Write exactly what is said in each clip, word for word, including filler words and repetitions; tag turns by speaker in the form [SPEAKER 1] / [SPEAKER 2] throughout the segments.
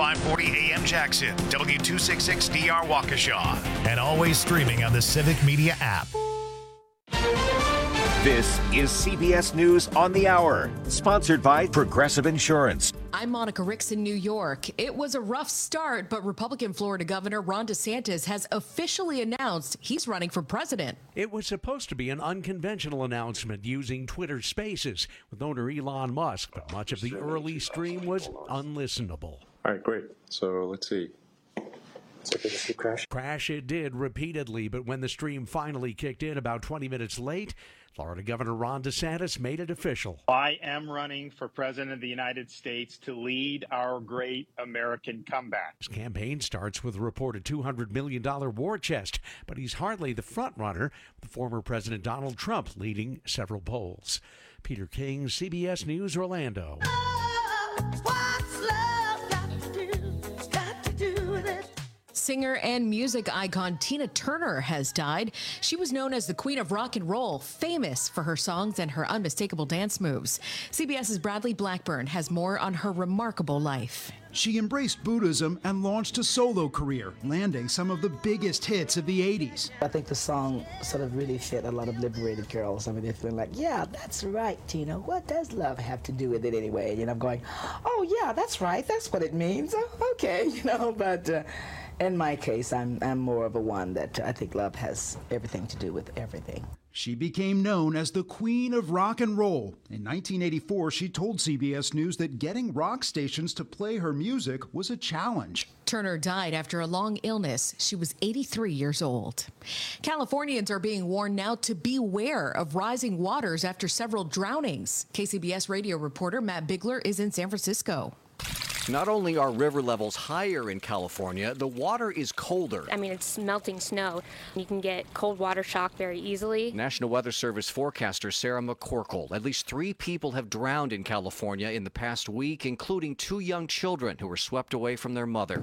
[SPEAKER 1] five forty A M Jackson, W two sixty-six D R Waukesha, and always streaming on the Civic Media app.
[SPEAKER 2] This is C B S News on the Hour, sponsored by Progressive Insurance.
[SPEAKER 3] I'm Monica Ricks in New York. It was a rough start, but Republican Florida Governor Ron DeSantis has officially announced he's running for president.
[SPEAKER 4] It was supposed to be an unconventional announcement using Twitter Spaces with owner Elon Musk, but much of the early stream was unlistenable.
[SPEAKER 5] All right, great. So let's see.
[SPEAKER 4] Crash. Crash it did repeatedly, but when the stream finally kicked in about twenty minutes late, Florida Governor Ron DeSantis made it official.
[SPEAKER 6] I am running for president of the United States to lead our great American comeback.
[SPEAKER 4] His campaign starts with a reported two hundred million dollars war chest, but he's hardly the front runner, with former President Donald Trump leading several polls. Peter King, C B S News, Orlando.
[SPEAKER 3] Singer and music icon Tina Turner has died. She was known as the Queen of Rock and Roll, famous for her songs and her unmistakable dance moves. CBS's Bradley Blackburn has more on her remarkable life.
[SPEAKER 7] She embraced Buddhism and launched a solo career, landing some of the biggest hits of the eighties.
[SPEAKER 8] I think the song sort of really fit a lot of liberated girls. I mean, they're feeling like, yeah, that's right, Tina. What does love have to do with it anyway? And I'm going, oh, yeah, that's right. That's what it means. Oh, okay, you know, but uh, in my case, I'm, I'm more of a one that I think love has everything to do with everything.
[SPEAKER 7] She became known as the Queen of Rock and Roll. In nineteen eighty-four, she told C B S News that getting rock stations to play her music was a challenge.
[SPEAKER 3] Turner died after a long illness. She was eighty-three years old. Californians are being warned now to beware of rising waters after several drownings. K C B S radio reporter Matt Bigler is in San Francisco.
[SPEAKER 9] Not only are river levels higher in California, the water is colder.
[SPEAKER 10] I mean, it's melting snow. You can get cold water shock very easily.
[SPEAKER 9] National Weather Service forecaster Sarah McCorkle. At least three people have drowned in California in the past week, including two young children who were swept away from their mother.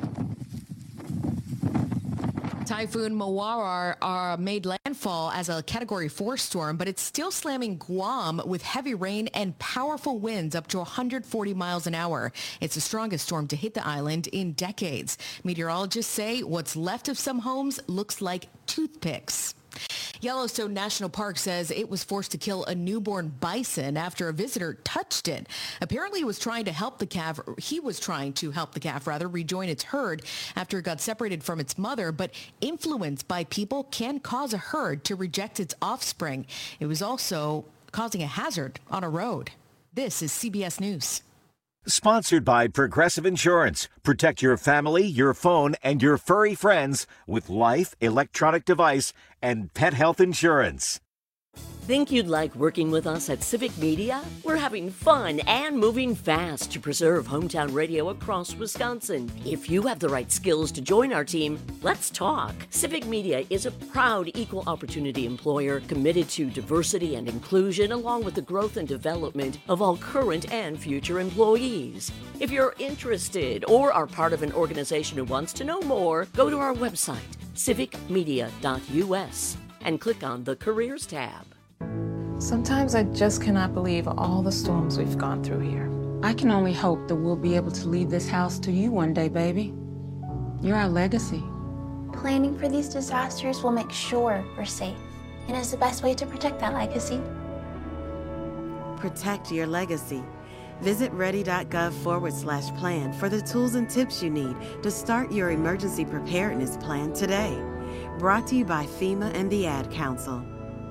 [SPEAKER 3] Typhoon Mawar uh, made landfall as a Category four storm, but it's still slamming Guam with heavy rain and powerful winds up to one hundred forty miles an hour. It's the strongest storm to hit the island in decades. Meteorologists say what's left of some homes looks like toothpicks. Yellowstone National Park says it was forced to kill a newborn bison after a visitor touched it. Apparently, he was trying to help the calf. He was trying to help the calf, rather, rejoin its herd after it got separated from its mother. But influence by people can cause a herd to reject its offspring. It was also causing a hazard on a road. This is C B S News.
[SPEAKER 2] Sponsored by Progressive Insurance. Protect your family, your phone, and your furry friends with life, electronic device, and pet health insurance.
[SPEAKER 11] Think you'd like working with us at Civic Media? We're having fun and moving fast to preserve hometown radio across Wisconsin. If you have the right skills to join our team, let's talk. Civic Media is a proud equal opportunity employer committed to diversity and inclusion, along with the growth and development of all current and future employees. If you're interested or are part of an organization who wants to know more, go to our website, civic media dot u s, and click on the Careers tab.
[SPEAKER 12] Sometimes I just cannot believe all the storms we've gone through here. I can only hope that we'll be able to leave this house to you one day, baby. You're our legacy.
[SPEAKER 13] Planning for these disasters will make sure we're safe, and is the best way to protect that legacy.
[SPEAKER 14] Protect your legacy. Visit ready.gov forward slash plan for the tools and tips you need to start your emergency preparedness plan today. Brought to you by FEMA and the Ad Council.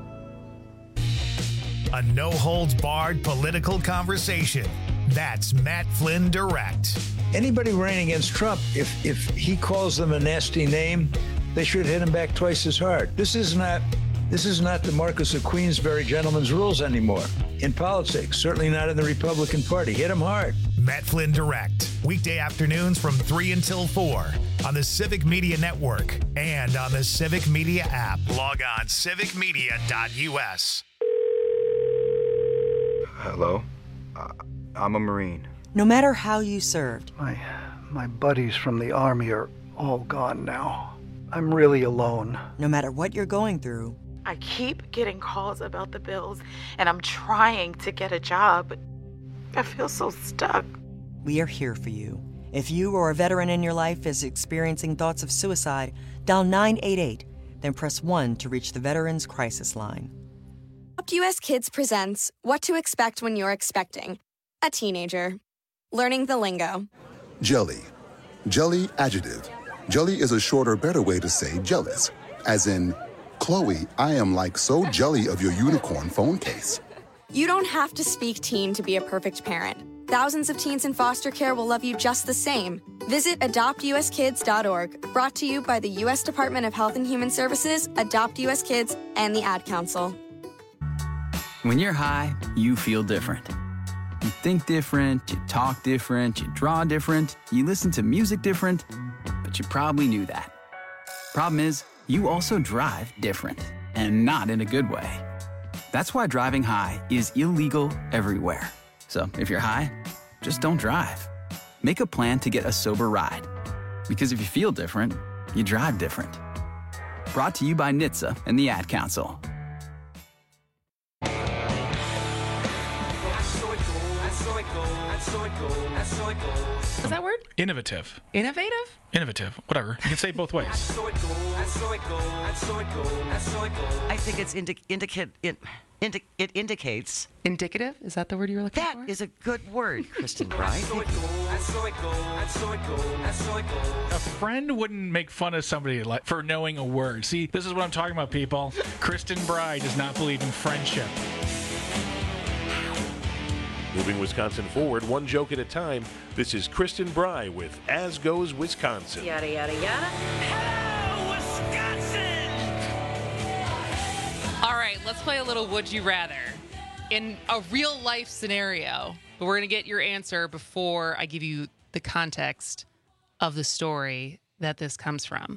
[SPEAKER 1] A no-holds-barred political conversation. That's Matt Flynn Direct.
[SPEAKER 15] Anybody running against Trump, if if he calls them a nasty name, they should hit him back twice as hard. This is not this is not the Marquis of Queensberry gentleman's rules anymore. In politics, certainly not in the Republican Party. Hit him hard.
[SPEAKER 1] Matt Flynn Direct. Weekday afternoons from three until four on the Civic Media Network and on the Civic Media app. Log on civic media dot u s.
[SPEAKER 16] Hello? Uh, I'm a Marine.
[SPEAKER 17] No matter how you served.
[SPEAKER 18] My, my buddies from the Army are all gone now. I'm really alone.
[SPEAKER 17] No matter what you're going through.
[SPEAKER 19] I keep getting calls about the bills, and I'm trying to get a job, but I feel so stuck.
[SPEAKER 17] We are here for you. If you or a veteran in your life is experiencing thoughts of suicide, dial nine eight eight, then press one to reach the Veterans Crisis Line.
[SPEAKER 20] Adopt U S Kids presents What to Expect When You're Expecting a Teenager. Learning the lingo.
[SPEAKER 21] Jelly. Jelly adjective. Jelly is a shorter, better way to say jealous. As in, Chloe, I am like so jelly of your unicorn phone case.
[SPEAKER 20] You don't have to speak teen to be a perfect parent. Thousands of teens in foster care will love you just the same. Visit adopt u s kids dot org, brought to you by the U S Department of Health and Human Services, Adopt U S Kids, and the Ad Council.
[SPEAKER 22] When you're high, you feel different. You think different, you talk different, you draw different, you listen to music different, but you probably knew that. Problem is, you also drive different, and not in a good way. That's why driving high is illegal everywhere. So if you're high, just don't drive. Make a plan to get a sober ride. Because if you feel different, you drive different. Brought to you by N H T S A and the Ad Council.
[SPEAKER 23] Is that word?
[SPEAKER 24] Innovative.
[SPEAKER 23] Innovative?
[SPEAKER 24] Innovative. Whatever. You can say it both ways.
[SPEAKER 25] I think it's indi- indicate it, indi- it indicates.
[SPEAKER 23] Indicative? Is that the word you were looking
[SPEAKER 25] that
[SPEAKER 23] for?
[SPEAKER 25] That is a good word, Kristen Bry.
[SPEAKER 24] A friend wouldn't make fun of somebody like for knowing a word. See, this is what I'm talking about, people. Kristen Bry does not believe in friendship.
[SPEAKER 26] Moving Wisconsin forward, one joke at a time. This is Kristen Bry with As Goes Wisconsin.
[SPEAKER 11] Yada, yada, yada.
[SPEAKER 23] Hello, Wisconsin! All right, let's play a little Would You Rather in a real life scenario. But we're going to get your answer before I give you the context of the story that this comes from.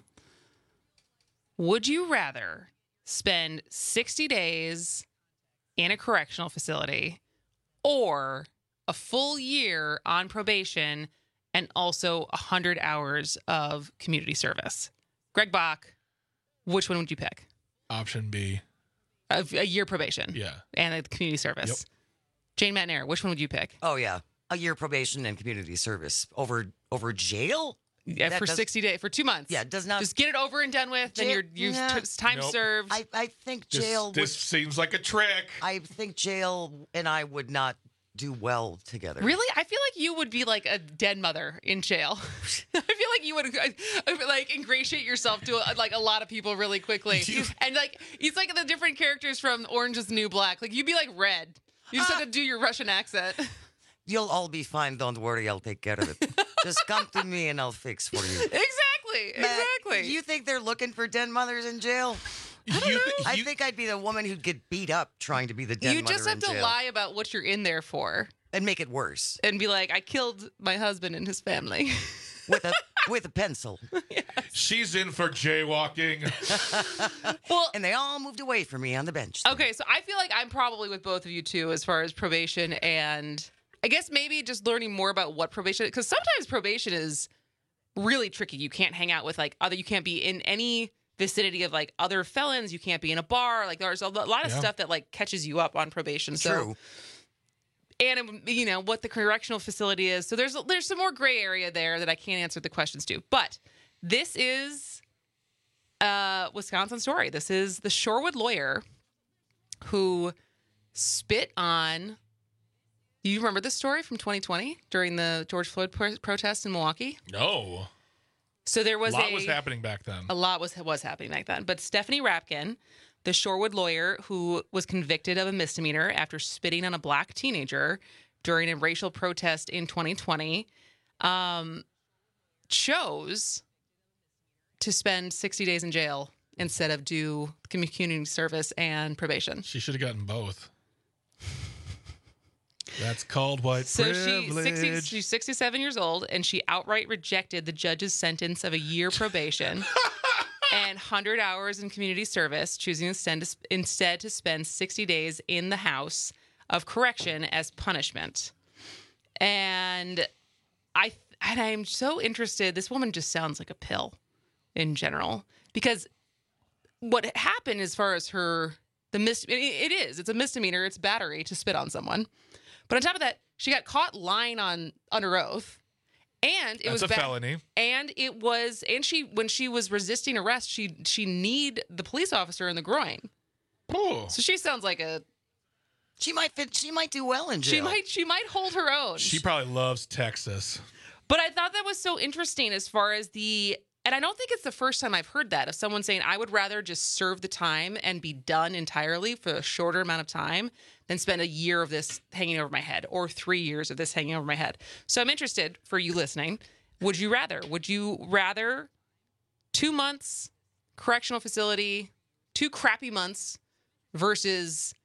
[SPEAKER 23] Would you rather spend sixty days in a correctional facility or a full year on probation and also one hundred hours of community service? Greg Bach, which one would you pick?
[SPEAKER 24] Option B.
[SPEAKER 23] A, a year probation.
[SPEAKER 24] Yeah.
[SPEAKER 23] And a community service.
[SPEAKER 24] Yep.
[SPEAKER 23] Jane Matnair, which one would you pick?
[SPEAKER 25] Oh, yeah. A year probation and community service. Over over jail?
[SPEAKER 23] Yeah,
[SPEAKER 25] That
[SPEAKER 23] for
[SPEAKER 25] does-
[SPEAKER 23] sixty days, for two months.
[SPEAKER 25] Yeah, does not...
[SPEAKER 23] Just get it over and done with, then
[SPEAKER 25] Jail-
[SPEAKER 23] you're, you've
[SPEAKER 25] yeah.
[SPEAKER 23] t- time
[SPEAKER 24] Nope.
[SPEAKER 23] served.
[SPEAKER 25] I, I think
[SPEAKER 24] This,
[SPEAKER 25] jail
[SPEAKER 24] this
[SPEAKER 25] would...
[SPEAKER 24] seems like a trick.
[SPEAKER 25] I think jail and I would not do well together.
[SPEAKER 23] Really? I feel like you would be like a dead mother in jail. I feel like you would uh, like ingratiate yourself to uh, like a lot of people really quickly. And like it's like the different characters from Orange is the New Black. Like you'd be like Red. You just
[SPEAKER 25] Ah.
[SPEAKER 23] have to do your Russian accent.
[SPEAKER 25] You'll all be fine. Don't worry. I'll take care of it. Just come to me and I'll fix for you.
[SPEAKER 23] Exactly.
[SPEAKER 25] Matt,
[SPEAKER 23] Exactly.
[SPEAKER 25] You think they're looking for den mothers in jail?
[SPEAKER 24] I don't know.
[SPEAKER 25] I think I'd be the woman who'd get beat up trying to be the den
[SPEAKER 23] You
[SPEAKER 25] mother
[SPEAKER 23] just have
[SPEAKER 25] in
[SPEAKER 23] to
[SPEAKER 25] jail.
[SPEAKER 23] lie about what you're in there for
[SPEAKER 25] and make it worse.
[SPEAKER 23] and be like, I killed my husband and his family.
[SPEAKER 25] with a with a pencil.
[SPEAKER 24] She's in for jaywalking.
[SPEAKER 23] Well,
[SPEAKER 25] and they all moved away from me on the bench.
[SPEAKER 23] Okay, so I feel like I'm probably with both of you too as far as probation and I guess maybe just learning more about what probation, because sometimes probation is really tricky. You can't hang out with like other, you can't be in any vicinity of like other felons. You can't be in a bar. Like there's a lot of
[SPEAKER 25] Yeah.
[SPEAKER 23] stuff that like catches you up on probation. So,
[SPEAKER 25] True.
[SPEAKER 23] and you know what the correctional facility is. So there's there's some more gray area there that I can't answer the questions to. But this is a Wisconsin story. This is the Shorewood lawyer who spit on. Do you remember this story from twenty twenty during the George Floyd pro- protest in Milwaukee?
[SPEAKER 24] No.
[SPEAKER 23] So there was
[SPEAKER 24] a lot
[SPEAKER 23] a,
[SPEAKER 24] was happening back then.
[SPEAKER 23] A lot was was happening back then. But Stephanie Rapkin, the Shorewood lawyer who was convicted of a misdemeanor after spitting on a black teenager during a racial protest in twenty twenty, um, chose to spend sixty days in jail instead of do community service and probation.
[SPEAKER 24] She should have gotten both. That's called white
[SPEAKER 23] So
[SPEAKER 24] privilege.
[SPEAKER 23] she, sixty, she's sixty-seven years old, and she outright rejected the judge's sentence of a year probation and one hundred hours in community service, choosing instead to, instead to spend sixty days in the house of correction as punishment. And I and I'm so interested. This woman just sounds like a pill in general, because what happened as far as her the mis it, it is it's a misdemeanor, it's battery to spit on someone. But on top of that, she got caught lying on under oath, And it
[SPEAKER 4] That's
[SPEAKER 23] was
[SPEAKER 4] a
[SPEAKER 23] ba-
[SPEAKER 4] felony.
[SPEAKER 23] And it was, and she, when she was resisting arrest, she she kneed the police officer in the groin.
[SPEAKER 4] Oh.
[SPEAKER 23] So she sounds like a.
[SPEAKER 25] She might fit. She might do well in jail.
[SPEAKER 23] She might. She might hold her own.
[SPEAKER 4] She probably loves Texas.
[SPEAKER 23] But I thought that was so interesting as far as the, and I don't think it's the first time I've heard that of someone saying, I would rather just serve the time and be done entirely for a shorter amount of time than spend a year of this hanging over my head or three years of this hanging over my head. So I'm interested for you listening. Would you rather? Would you rather two months correctional facility, two crappy months versus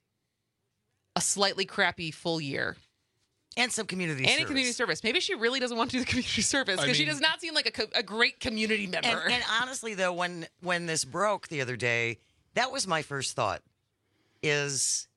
[SPEAKER 23] a slightly crappy full year?
[SPEAKER 25] And some community
[SPEAKER 23] and
[SPEAKER 25] service.
[SPEAKER 23] And a community service. Maybe she really doesn't want to do the community service because she does not seem like a, co- a great community member.
[SPEAKER 25] And, and honestly, though, when when this broke the other day, that was my first thought. Is,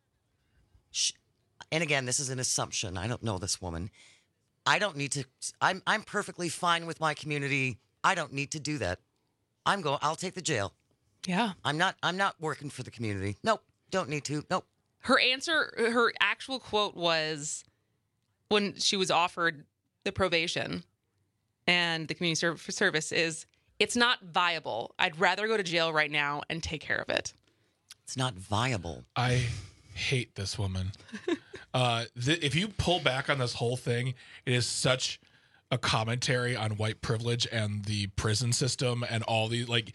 [SPEAKER 25] sh- and again, this is an assumption. I don't know this woman. I don't need to. I'm I'm perfectly fine with my community. I don't need to do that. I'm going. I'll take the jail.
[SPEAKER 23] Yeah.
[SPEAKER 25] I'm not. I'm not working for the community. Nope. Don't need to. Nope.
[SPEAKER 23] Her answer, her actual quote was, when she was offered the probation and the community serv- service is, it's not viable. I'd rather go to jail right now and take care of it.
[SPEAKER 25] It's not viable.
[SPEAKER 4] I hate this woman. uh, th- if you pull back on this whole thing, it is such a commentary on white privilege and the prison system and all these, like,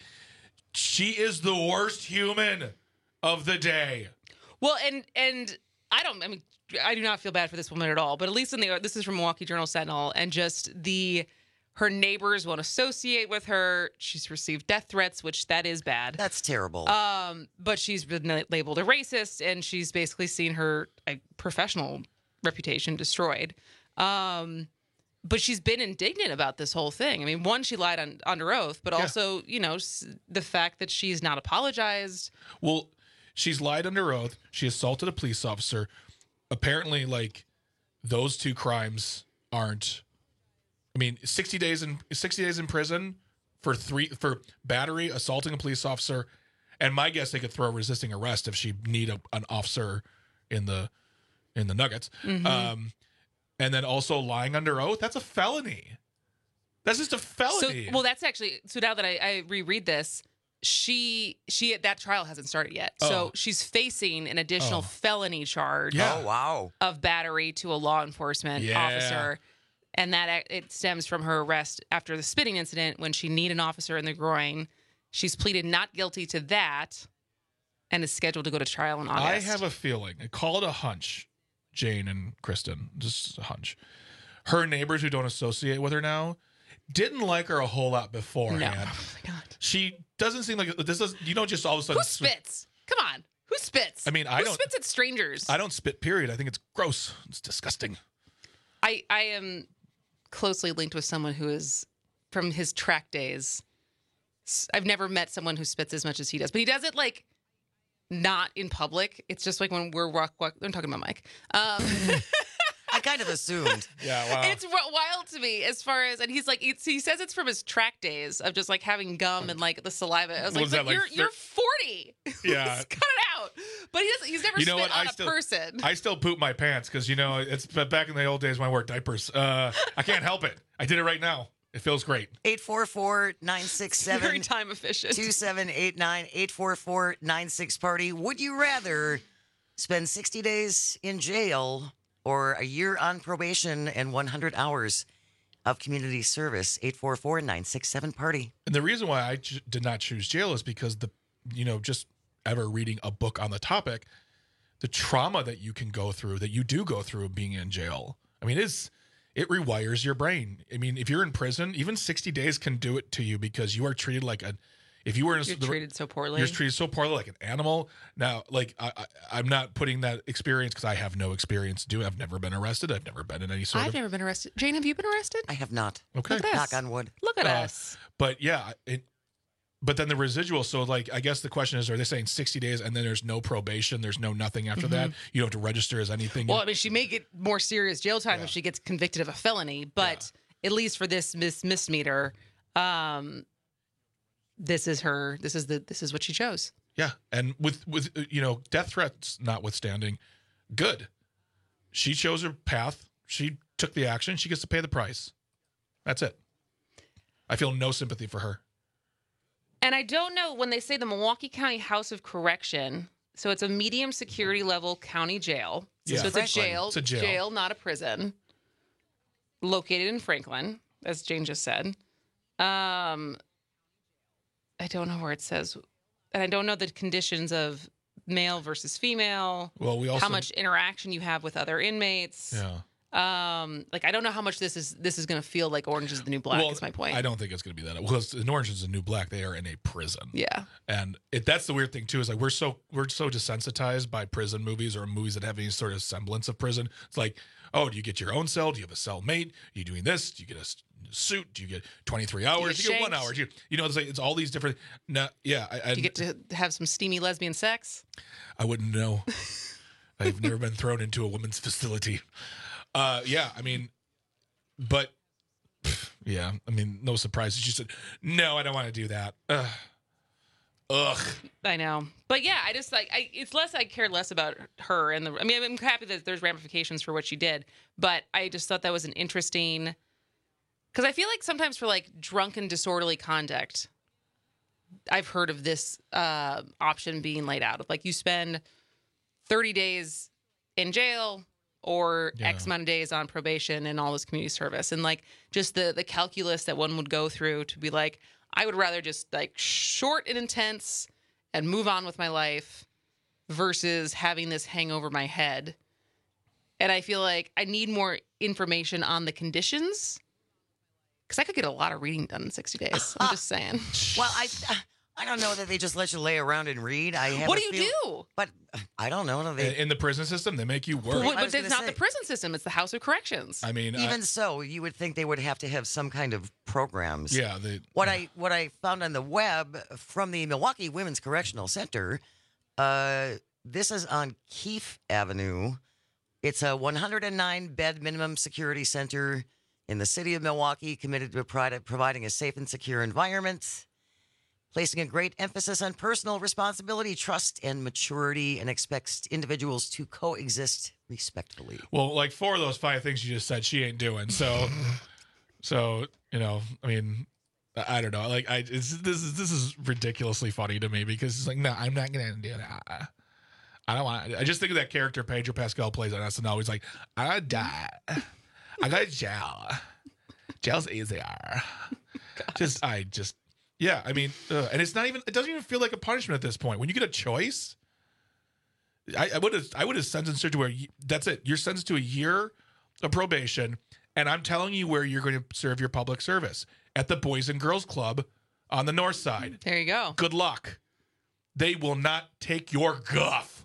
[SPEAKER 4] she is the worst human of the day.
[SPEAKER 23] Well, and, and I don't, I mean, I do not feel bad for this woman at all, but at least in the, this is from Milwaukee Journal Sentinel, and just the, her neighbors won't associate with her. She's received death threats, which that is bad.
[SPEAKER 25] That's terrible.
[SPEAKER 23] Um, but she's been labeled a racist, and she's basically seen her uh, professional reputation destroyed. Um, but she's been indignant about this whole thing. I mean, one, she lied on, under oath, but
[SPEAKER 4] Yeah.
[SPEAKER 23] also, you know, the fact that she's not apologized.
[SPEAKER 4] Well, she's lied under oath. She assaulted a police officer. Apparently, like, those two crimes aren't. I mean, sixty days in sixty days in prison for three for battery, assaulting a police officer, and my guess they could throw resisting arrest if she need a, an officer in the in the Nuggets.
[SPEAKER 23] Mm-hmm.
[SPEAKER 4] Um, and then also lying under oath. That's a felony. That's just a felony.
[SPEAKER 23] So, well, that's actually, so now that I, I reread this, she, she, that trial hasn't started yet.
[SPEAKER 4] Oh.
[SPEAKER 23] So she's facing an additional
[SPEAKER 4] Oh.
[SPEAKER 23] felony charge
[SPEAKER 4] Yeah.
[SPEAKER 25] Oh, wow.
[SPEAKER 23] of battery to a law enforcement
[SPEAKER 4] Yeah.
[SPEAKER 23] officer. And that it stems from her arrest after the spitting incident when she kneed an officer in the groin. She's pleaded not guilty to that and is scheduled to go to trial in August.
[SPEAKER 4] I have a feeling. Call it a hunch, Jane and Kristen. Just a hunch. Her neighbors who don't associate with her now didn't like her a whole lot beforehand.
[SPEAKER 23] No. Oh my God.
[SPEAKER 4] She doesn't seem like this. Is you don't just all of a sudden
[SPEAKER 23] Who spits? Come on. Who spits?
[SPEAKER 4] I mean, I
[SPEAKER 23] Who
[SPEAKER 4] don't-
[SPEAKER 23] spits at strangers?
[SPEAKER 4] I don't spit. Period. I think it's gross. It's disgusting.
[SPEAKER 23] I, I am closely linked with someone who is from his track days. S- I've never met someone who spits as much as he does, but he does it like not in public. It's just like when we're walk, walk I'm talking about Mike. Um,
[SPEAKER 25] I kind of assumed.
[SPEAKER 4] Yeah, wow.
[SPEAKER 23] It's w- wild to me as far as, and he's like, it's, he says it's from his track days of just like having gum and like the saliva. I was
[SPEAKER 4] What
[SPEAKER 23] like,
[SPEAKER 4] is that,
[SPEAKER 23] but
[SPEAKER 4] like
[SPEAKER 23] you're
[SPEAKER 4] thir-
[SPEAKER 23] you're forty.
[SPEAKER 4] Yeah.
[SPEAKER 23] Cut it out. But he doesn't. He's never
[SPEAKER 4] You know
[SPEAKER 23] spit
[SPEAKER 4] what?
[SPEAKER 23] on
[SPEAKER 4] I
[SPEAKER 23] a
[SPEAKER 4] still,
[SPEAKER 23] person.
[SPEAKER 4] I still poop my pants because you know it's but back in the old days when I wore diapers. Uh, I can't help it. I did it right now. It feels great.
[SPEAKER 25] eight four four, nine six seven,
[SPEAKER 23] Very time efficient.
[SPEAKER 25] two seven eight nine, eight four four, nine six party. Would you rather spend sixty days in jail or a year on probation and one hundred hours of community service? eight four four, nine six seven party.
[SPEAKER 4] And the reason why I ch- did not choose jail is because the, you know, just ever reading a book on the topic, the trauma that you can go through, that you do go through being in jail. I mean, it's, it rewires your brain. I mean, if you're in prison, even sixty days can do it to you because you are treated like a, if you were in
[SPEAKER 23] You're
[SPEAKER 4] the,
[SPEAKER 23] treated so poorly.
[SPEAKER 4] You're treated so poorly like an animal. Now, like, I, I, I'm not putting that experience because I have no experience doing. I've never been arrested. I've never been in any sort
[SPEAKER 23] I've
[SPEAKER 4] of.
[SPEAKER 23] never been arrested. Jane, have you been arrested?
[SPEAKER 25] I have not.
[SPEAKER 4] Okay.
[SPEAKER 23] Look at us.
[SPEAKER 25] Knock on wood.
[SPEAKER 23] Look at
[SPEAKER 4] Uh,
[SPEAKER 23] us.
[SPEAKER 4] But yeah, it. But then the residual. So like, I guess the question is: are they saying sixty days and then there's no probation? There's no nothing after that. You don't have to register as anything.
[SPEAKER 23] Well, I mean, she may get more serious jail time if she gets convicted of a felony, but at least for this mis- misdemeanor, um, this is her. This is the. This is what she chose.
[SPEAKER 4] Yeah, and with with uh, you know death threats notwithstanding, good. She chose her path. She took the action. She gets to pay the price. That's it. I feel no sympathy for her.
[SPEAKER 23] And I don't know when they say the Milwaukee County House of Correction. So it's a medium security level county jail.
[SPEAKER 4] Yeah.
[SPEAKER 23] So it's a jail,
[SPEAKER 4] It's a jail.
[SPEAKER 23] jail, not a prison. Located in Franklin, as Jane just said. Um, I don't know where it says, and I don't know the conditions of male versus female.
[SPEAKER 4] Well, we also
[SPEAKER 23] how much interaction you have with other inmates.
[SPEAKER 4] Yeah.
[SPEAKER 23] Um, like I don't know how much this is. This is going to feel like Orange is the New Black.
[SPEAKER 4] Well,
[SPEAKER 23] is my point.
[SPEAKER 4] I don't think it's going to be that. Because in Orange is the New Black, they are in a prison.
[SPEAKER 23] Yeah.
[SPEAKER 4] And it, that's the weird thing too. Is like we're so we're so desensitized by prison movies or movies that have any sort of semblance of prison. It's like, oh, do you get your own cell? Do you have a cellmate? Are you doing this? Do you get a s- suit? Do you get twenty-three hours? Do you get one
[SPEAKER 23] shanked?
[SPEAKER 4] hour? Do you, you know, it's like it's all these different. No, yeah. I, I,
[SPEAKER 23] Do you get to have some steamy lesbian sex?
[SPEAKER 4] I wouldn't know. I've never been thrown into a women's facility. Uh, yeah, I mean, but pff, yeah, I mean, no surprises. She said, "No, I don't want to do that." Ugh. Ugh.
[SPEAKER 23] I know, but yeah, I just like I. It's less I care less about her and the. I mean, I'm happy that there's ramifications for what she did, but I just thought that was an interesting. Because I feel like sometimes for like drunken disorderly conduct, I've heard of this uh, option being laid out. Like you spend thirty days in jail or
[SPEAKER 4] Yeah.
[SPEAKER 23] X amount of days on probation and all this community service. And like just the the calculus that one would go through to be like, I would rather just like short and intense and move on with my life versus having this hang over my head. And I feel like I need more information on the conditions because I could get a lot of reading done in sixty days. I'm just saying.
[SPEAKER 25] Well, I I don't know that they just let you lay around and read. I have
[SPEAKER 23] What
[SPEAKER 25] a
[SPEAKER 23] do you
[SPEAKER 25] feel-
[SPEAKER 23] do?
[SPEAKER 25] But uh, I don't know.
[SPEAKER 4] In,
[SPEAKER 25] They,
[SPEAKER 4] in the prison system, they make you work.
[SPEAKER 23] Well,
[SPEAKER 25] I
[SPEAKER 23] but
[SPEAKER 25] was
[SPEAKER 23] it's
[SPEAKER 25] gonna
[SPEAKER 23] not
[SPEAKER 25] say-
[SPEAKER 23] the prison system. It's the House of Corrections.
[SPEAKER 4] I mean, I-
[SPEAKER 25] even so, you would think they would have to have some kind of programs.
[SPEAKER 4] yeah, they,
[SPEAKER 25] What I what I found on the web from the Milwaukee Women's Correctional Center, uh, this is on Keefe Avenue. It's a one hundred nine bed minimum security center in the city of Milwaukee, committed to prodi- providing a safe and secure environment, placing a great emphasis on personal responsibility, trust, and maturity, and expects individuals to coexist respectfully.
[SPEAKER 4] well, like four of those five things you just said, she ain't doing. So, so you know, I mean, I I don't know. Like, I it's, this is this is ridiculously funny to me because it's like, no, I'm not gonna do that. I don't want. I just think of that character Pedro Pascal plays on S N L. He's like, I gotta die. I go to jail. Jail's easier. Just, I just, yeah. I mean, ugh. And it's not even. It doesn't even feel like a punishment at this point. When you get a choice, I, I would have, I would have sentenced her to where you, that's it. You're sentenced to a year of probation, and I'm telling you where you're going to serve your public service at the Boys and Girls Club on the north side.
[SPEAKER 23] There you go.
[SPEAKER 4] Good luck. They will not take your guff.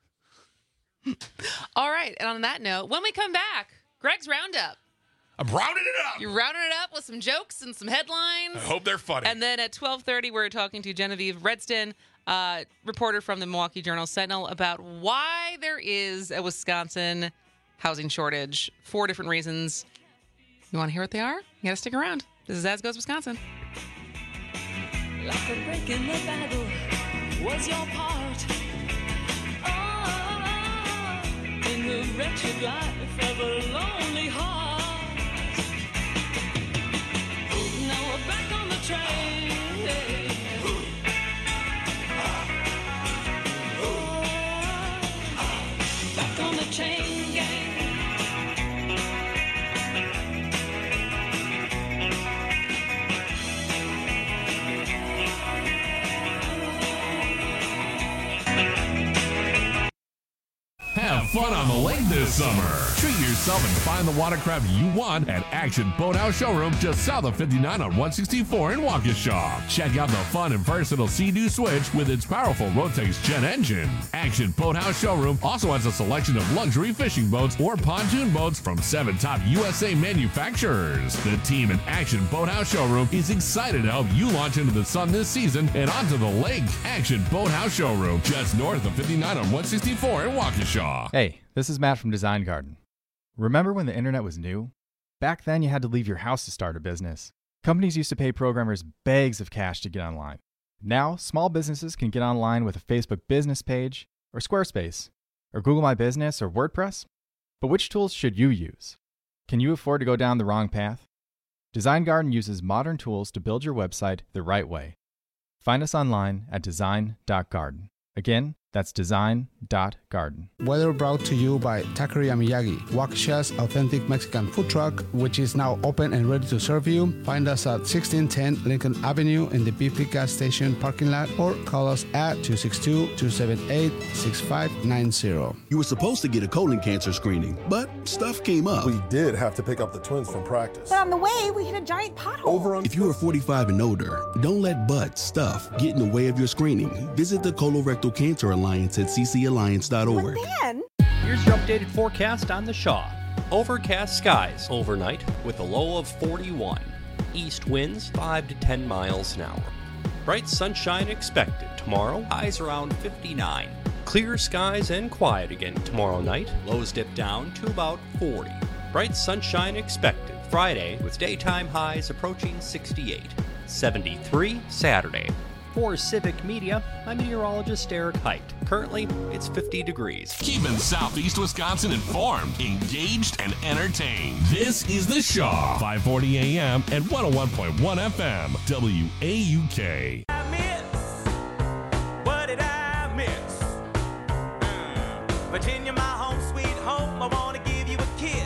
[SPEAKER 23] All right. And on that note, when we come back, Greg's Roundup.
[SPEAKER 4] I'm rounding it up.
[SPEAKER 23] You're rounding it up with some jokes and some headlines.
[SPEAKER 4] I hope they're funny.
[SPEAKER 23] And then at twelve thirty, we're talking to Genevieve Redston, uh, reporter from the Milwaukee Journal-Sentinel, about why there is a Wisconsin housing shortage. Four different reasons. You want to hear what they are? You got to stick around. This is As Goes Wisconsin.
[SPEAKER 5] Like a break in the battle was your part. Oh, in the wretched life of a lonely heart. Now we're back on the train. Oh, back on the chain gang.
[SPEAKER 6] Have fun on the lake this summer. Treat yourself and find the watercraft you want at Action Boathouse Showroom just south of fifty-nine on one sixty-four in Waukesha. Check out the fun and versatile Sea-Doo Switch with its powerful Rotax Jet engine. Action Boathouse Showroom also has a selection of luxury fishing boats or pontoon boats from seven top U S A manufacturers. The team at Action Boathouse Showroom is excited to help you launch into the sun this season and onto the lake. Action Boathouse Showroom just north of fifty-nine on one sixty-four in Waukesha.
[SPEAKER 7] Hey, this is Matt from Design Garden. Remember when the internet was new? Back then you had to leave your house to start a business. Companies used to pay programmers bags of cash to get online. Now, small businesses can get online with a Facebook business page, or Squarespace, or Google My Business, or WordPress. But which tools should you use? Can you afford to go down the wrong path? Design Garden uses modern tools to build your website the right way. Find us online at design dot garden. Again, that's design dot garden.
[SPEAKER 2] Weather brought to you by Taqueria Miyagi, Waukesha's authentic Mexican food truck, which is now open and ready to serve you. Find us at sixteen ten Lincoln Avenue in the B P gas station parking lot, or call us at two six two, two seven eight, six five nine zero.
[SPEAKER 3] You were supposed to get a colon cancer screening, but stuff came up.
[SPEAKER 8] We did have to pick up the twins from practice.
[SPEAKER 9] But on the way, we hit a giant pothole.
[SPEAKER 8] Over on
[SPEAKER 3] If you are forty-five and older, don't let butt stuff get in the way of your screening. Visit the Colorectal Cancer Alliance at c c alliance dot org.
[SPEAKER 9] Man.
[SPEAKER 10] Here's your updated forecast on the Shaw. Overcast skies overnight with a low of forty-one. East winds five to ten miles an hour. Bright sunshine expected tomorrow, highs around fifty-nine. Clear skies and quiet again tomorrow night, lows dip down to about forty. Bright sunshine expected Friday with daytime highs approaching sixty-eight. seventy-three Saturday. For Civic Media, I'm meteorologist Eric Height. Currently, it's fifty degrees.
[SPEAKER 6] Keeping Southeast Wisconsin informed, engaged, and entertained. This is The Shaw, five forty A M and one oh one point one F M, W A U K.
[SPEAKER 12] What did I miss? Mm. Virginia, my home, sweet home. I want to give you a kiss.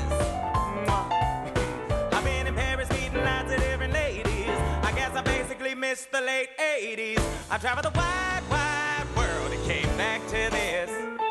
[SPEAKER 12] I've been in Paris meeting lots of different ladies. I guess I basically missed the late eighties. I traveled the wide, wide world and came back to this.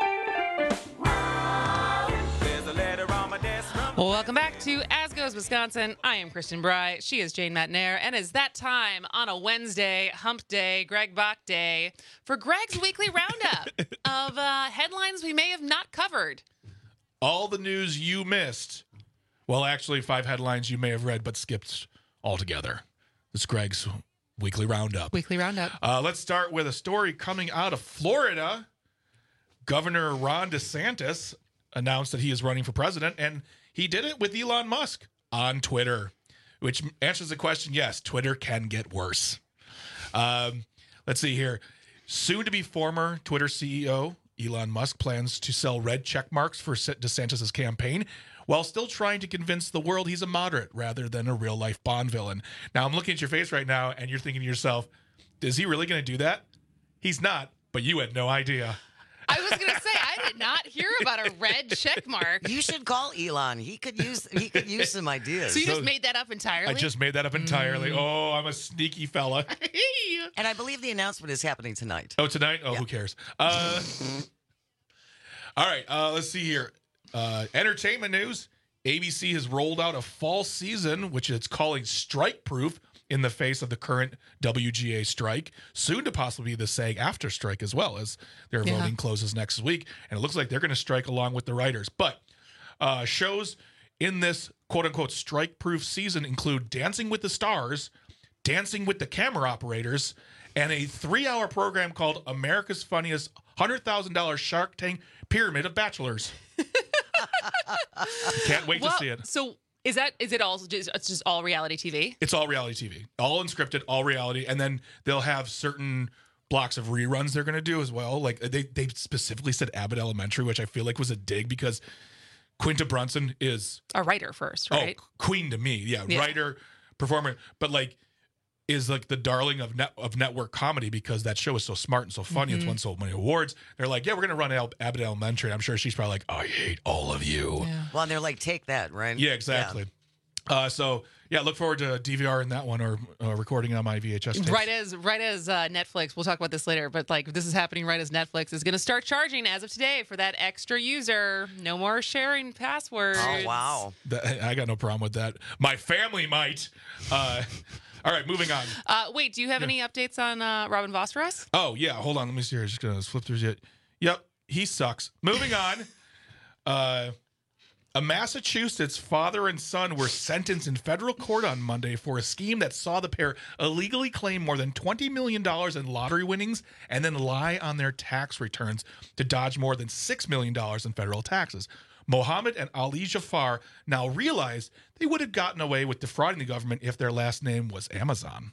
[SPEAKER 12] There's a letter on my desk from
[SPEAKER 23] Well, welcome back to As Goes Wisconsin. I am Kristen Bry. She is Jane Matnair. And it's that time on a Wednesday, hump day, Greg Bach day, for Greg's weekly roundup of uh, headlines we may have not covered.
[SPEAKER 4] All the news you missed. Well, actually, five headlines you may have read but skipped altogether. It's Greg's weekly roundup.
[SPEAKER 23] Weekly roundup.
[SPEAKER 4] Uh, let's start with a story coming out of Florida. Governor Ron DeSantis announced that he is running for president, and he did it with Elon Musk on Twitter, which answers the question, yes, Twitter can get worse. Um, let's see here. Soon-to-be former Twitter C E O Elon Musk plans to sell red check marks for DeSantis' campaign while still trying to convince the world he's a moderate rather than a real-life Bond villain. Now, I'm looking at your face right now, and you're thinking to yourself, is he really going to do that? He's not, but you had no idea.
[SPEAKER 23] I was going to say, I did not hear about a red check mark.
[SPEAKER 25] You should call Elon. He could use he could use some ideas.
[SPEAKER 23] So you just made that up entirely?
[SPEAKER 4] I just made that up entirely. Mm. Oh, I'm a sneaky fella.
[SPEAKER 25] And I believe the announcement is happening tonight.
[SPEAKER 4] Oh, tonight? Oh, yeah. Who cares? Uh, all right, uh, let's see here. Uh, entertainment news. A B C has rolled out a fall season, which it's calling Strike Proof, in the face of the current W G A strike, soon to possibly be the SAG-AFTRA strike as well, as their yeah. voting closes next week. And it looks like they're going to strike along with the writers. But uh, shows in this quote-unquote strike-proof season include Dancing with the Stars, Dancing with the Camera Operators, and a three-hour program called America's Funniest one hundred thousand dollars Shark Tank Pyramid of Bachelors. Can't wait
[SPEAKER 23] well,
[SPEAKER 4] to see it.
[SPEAKER 23] So is that is it all just it's just all reality T V?
[SPEAKER 4] It's all reality T V, all unscripted, all reality, and then they'll have certain blocks of reruns they're going to do as well. Like they they specifically said Abbott Elementary, which I feel like was a dig because Quinta Brunson is
[SPEAKER 23] a writer first, right?
[SPEAKER 4] Oh, queen to me, yeah, yeah. writer, performer, but like is like the darling of net of network comedy because that show is so smart and so funny. Mm-hmm. It's won so many awards. They're like, yeah, we're gonna run Al- Abbott Elementary. I'm sure she's probably like, I hate all of you.
[SPEAKER 25] Yeah. Well, and they're like, take that, right?
[SPEAKER 4] Yeah, exactly. Yeah. Uh, so yeah, look forward to DVRing that one or uh, recording it on my V H S tapes.
[SPEAKER 23] Right as right as uh, Netflix. We'll talk about this later, but like this is happening right as Netflix is gonna start charging as of today for that extra user. No more sharing passwords.
[SPEAKER 25] Oh wow!
[SPEAKER 4] That, I got no problem with that. My family might. Uh, All right, moving on.
[SPEAKER 23] Uh, wait, do you have yeah. any updates on uh, Robin Voss for us?
[SPEAKER 4] Oh, yeah. Hold on. Let me see here. Just going to flip through it. Yep. He sucks. Moving on. Uh, a Massachusetts father and son were sentenced in federal court on Monday for a scheme that saw the pair illegally claim more than twenty million dollars in lottery winnings and then lie on their tax returns to dodge more than six million dollars in federal taxes. Mohammed and Ali Jafar now realize they would have gotten away with defrauding the government if their last name was Amazon.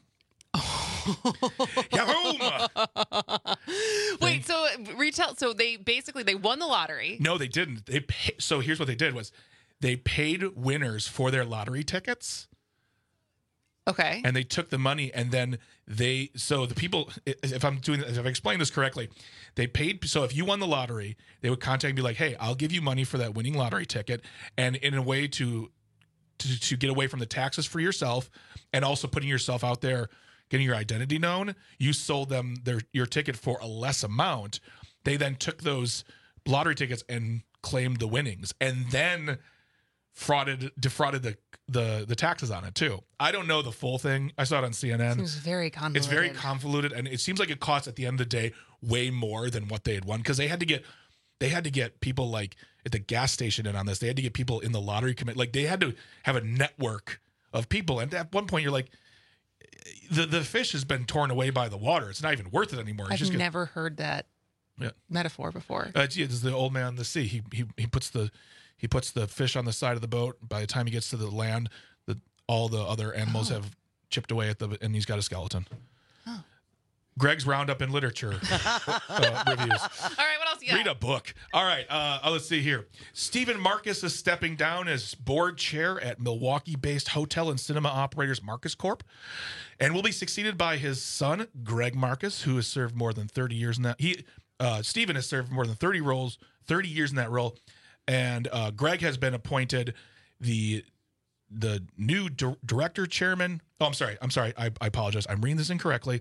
[SPEAKER 23] Wait, so retail? So they basically they won the lottery.
[SPEAKER 4] No, they didn't. They pay, so here's what they did was they paid winners for their lottery tickets,
[SPEAKER 23] Okay.
[SPEAKER 4] And they took the money, and then they so the people, if I'm doing, if I explain this correctly, they paid. So if you won the lottery, they would contact and be like, "Hey, I'll give you money for that winning lottery ticket," and in a way to to, to get away from the taxes for yourself, and also putting yourself out there, getting your identity known. You sold them their your ticket for a less amount. They then took those lottery tickets and claimed the winnings, and then frauded defrauded the the the taxes on it too. I don't know the full thing. I saw it on C N N.
[SPEAKER 23] Seems very convoluted.
[SPEAKER 4] It's very convoluted, and it seems like it costs at the end of the day way more than what they had won, because they had to get they had to get people like at the gas station in on this. They had to get people in the lottery committee. Like they had to have a network of people. And at one point, you're like, the the fish has been torn away by the water. It's not even worth it anymore. It's
[SPEAKER 23] I've
[SPEAKER 4] just gonna,
[SPEAKER 23] never heard that
[SPEAKER 4] yeah.
[SPEAKER 23] metaphor before.
[SPEAKER 4] Uh, gee, it's the old man in the sea. He he he puts the He puts the fish on the side of the boat. By the time he gets to the land, the all the other animals
[SPEAKER 23] Oh.
[SPEAKER 4] have chipped away at the, and he's got a skeleton.
[SPEAKER 23] Oh.
[SPEAKER 4] Greg's Roundup in Literature uh, reviews.
[SPEAKER 23] All right, what else you got?
[SPEAKER 4] Read a book. All right, uh, uh, let's see here. Stephen Marcus is stepping down as board chair at Milwaukee-based hotel and cinema operators Marcus Corp, and will be succeeded by his son, Greg Marcus, who has served more than thirty years in that. He, uh, Stephen has served more than thirty roles, thirty years in that role. And uh, Greg has been appointed the the new di- director chairman. Oh, I'm sorry. I'm sorry. I, I apologize. I'm reading this incorrectly.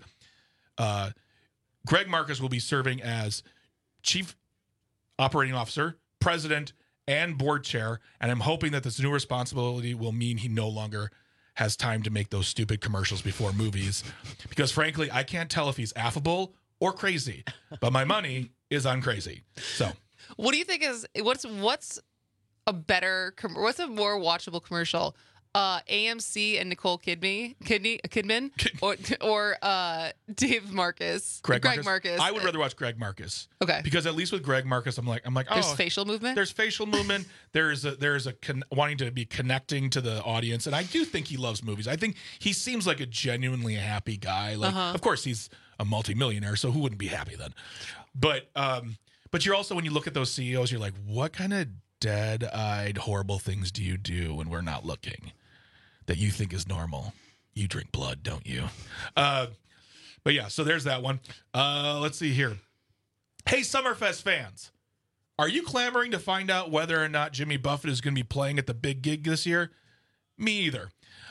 [SPEAKER 4] Uh, Greg Marcus will be serving as chief operating officer, president, and board chair. And I'm hoping that this new responsibility will mean he no longer has time to make those stupid commercials before movies. Because frankly, I can't tell if he's affable or crazy. But my money is on crazy. So.
[SPEAKER 23] What do you think is what's what's a better com- what's a more watchable commercial? Uh, A M C and Nicole Kidney, Kidney, Kidman, or or uh, Dave Marcus,
[SPEAKER 4] Greg,
[SPEAKER 23] Greg
[SPEAKER 4] Marcus?
[SPEAKER 23] Marcus.
[SPEAKER 4] I would rather watch Greg Marcus.
[SPEAKER 23] Okay,
[SPEAKER 4] because at least with Greg Marcus, I'm like, I'm like, oh,
[SPEAKER 23] there's facial movement.
[SPEAKER 4] There's facial movement. There's a there's a con- wanting to be connecting to the audience, and I do think he loves movies. I think he seems like a genuinely happy guy. Like,
[SPEAKER 23] Uh-huh.
[SPEAKER 4] of course, he's a multimillionaire, so who wouldn't be happy then? But um, but you're also, when you look at those C E Os, you're like, what kind of dead-eyed, horrible things do you do when we're not looking that you think is normal? You drink blood, don't you? Uh, but yeah, so there's that one. Uh, let's see here. Hey, Summerfest fans, are you clamoring to find out whether or not Jimmy Buffett is going to be playing at the big gig this year? Me either.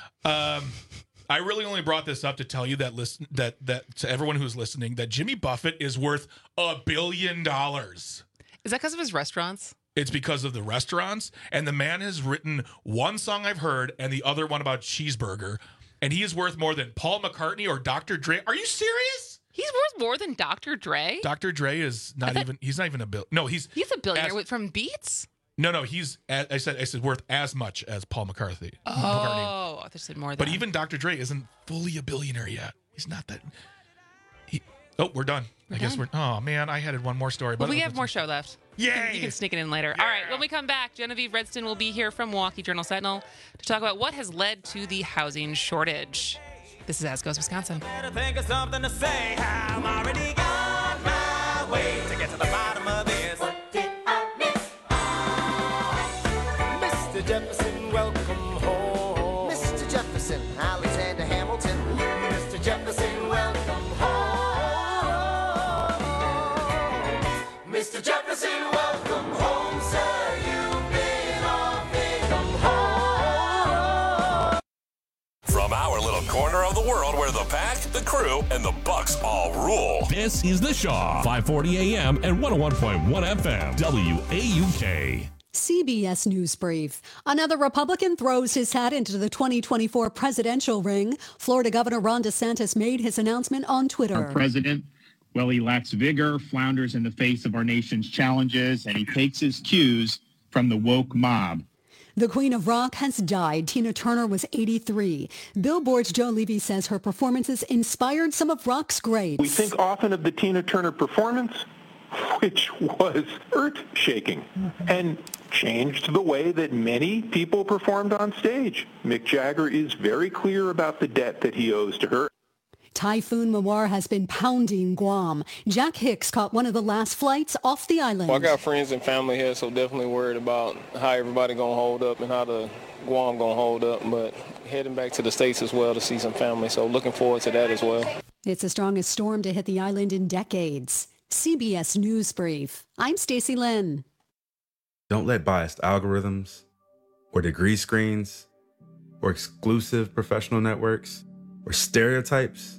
[SPEAKER 4] Um, I really only brought this up to tell you that listen that that to everyone who's listening that Jimmy Buffett is worth a billion dollars.
[SPEAKER 23] Is that because of his restaurants?
[SPEAKER 4] It's because of the restaurants, and the man has written one song I've heard and the other one about cheeseburger, and he is worth more than Paul McCartney or Doctor Dre. Are you serious?
[SPEAKER 23] He's worth more than Doctor Dre.
[SPEAKER 4] Doctor Dre is not even. He's not even a bill. No, he's
[SPEAKER 23] He's a billionaire
[SPEAKER 4] as-
[SPEAKER 23] with from Beats.
[SPEAKER 4] no, no. He's. I said. I said worth as much as Paul McCarthy. McCartney.
[SPEAKER 23] Oh, I thought you said more.
[SPEAKER 4] But
[SPEAKER 23] than.
[SPEAKER 4] even Doctor Dre isn't fully a billionaire yet. He's not that. He, oh, we're done.
[SPEAKER 23] We're
[SPEAKER 4] I guess
[SPEAKER 23] done?
[SPEAKER 4] we're. Oh man, I had one more story.
[SPEAKER 23] Well,
[SPEAKER 4] But
[SPEAKER 23] we have more show left.
[SPEAKER 4] Yay!
[SPEAKER 23] You can, you can sneak it in later. All right, when we come back, Genevieve Redston will be here from Milwaukee Journal Sentinel to talk about what has led to the housing shortage. This is As Goes Wisconsin.
[SPEAKER 12] Better think of something to say. I'm already on my way to get to the bottom of this. What did I miss? Mister Jefferson, welcome home. Mister Jefferson, Alexander Hamilton. Mister Jefferson, welcome home. Mister Jefferson, welcome home, sir. You've been off and come home.
[SPEAKER 6] From our little corner of the world where the pack, the crew, and the Bucks all rule. This is The Shaw, five forty A M and one oh one point one F M, W A U K.
[SPEAKER 1] C B S News Brief. Another Republican throws his hat into the twenty twenty-four presidential ring. Florida Governor Ron DeSantis made his announcement on Twitter.
[SPEAKER 13] Our president, well, he lacks vigor, flounders in the face of our nation's challenges, and he takes his cues from the woke mob.
[SPEAKER 1] The Queen of Rock has died. Tina Turner was eighty-three. Billboard's Joe Levy says her performances inspired some of rock's greats.
[SPEAKER 14] We think often of the Tina Turner performance, which was earth-shaking and changed the way that many people performed on stage. Mick Jagger is very clear about the debt that he owes to her.
[SPEAKER 1] Typhoon Mawar has been pounding Guam. Jack Hicks caught one of the last flights off the island.
[SPEAKER 15] Well, I got friends and family here, so definitely worried about how everybody going to hold up and how the Guam going to hold up. But heading back to the States as well to see some family, so looking forward to that as well.
[SPEAKER 1] It's the strongest storm to hit the island in decades. C B S News Brief. I'm Stacey Lynn.
[SPEAKER 16] Don't let biased algorithms or degree screens or exclusive professional networks or stereotypes.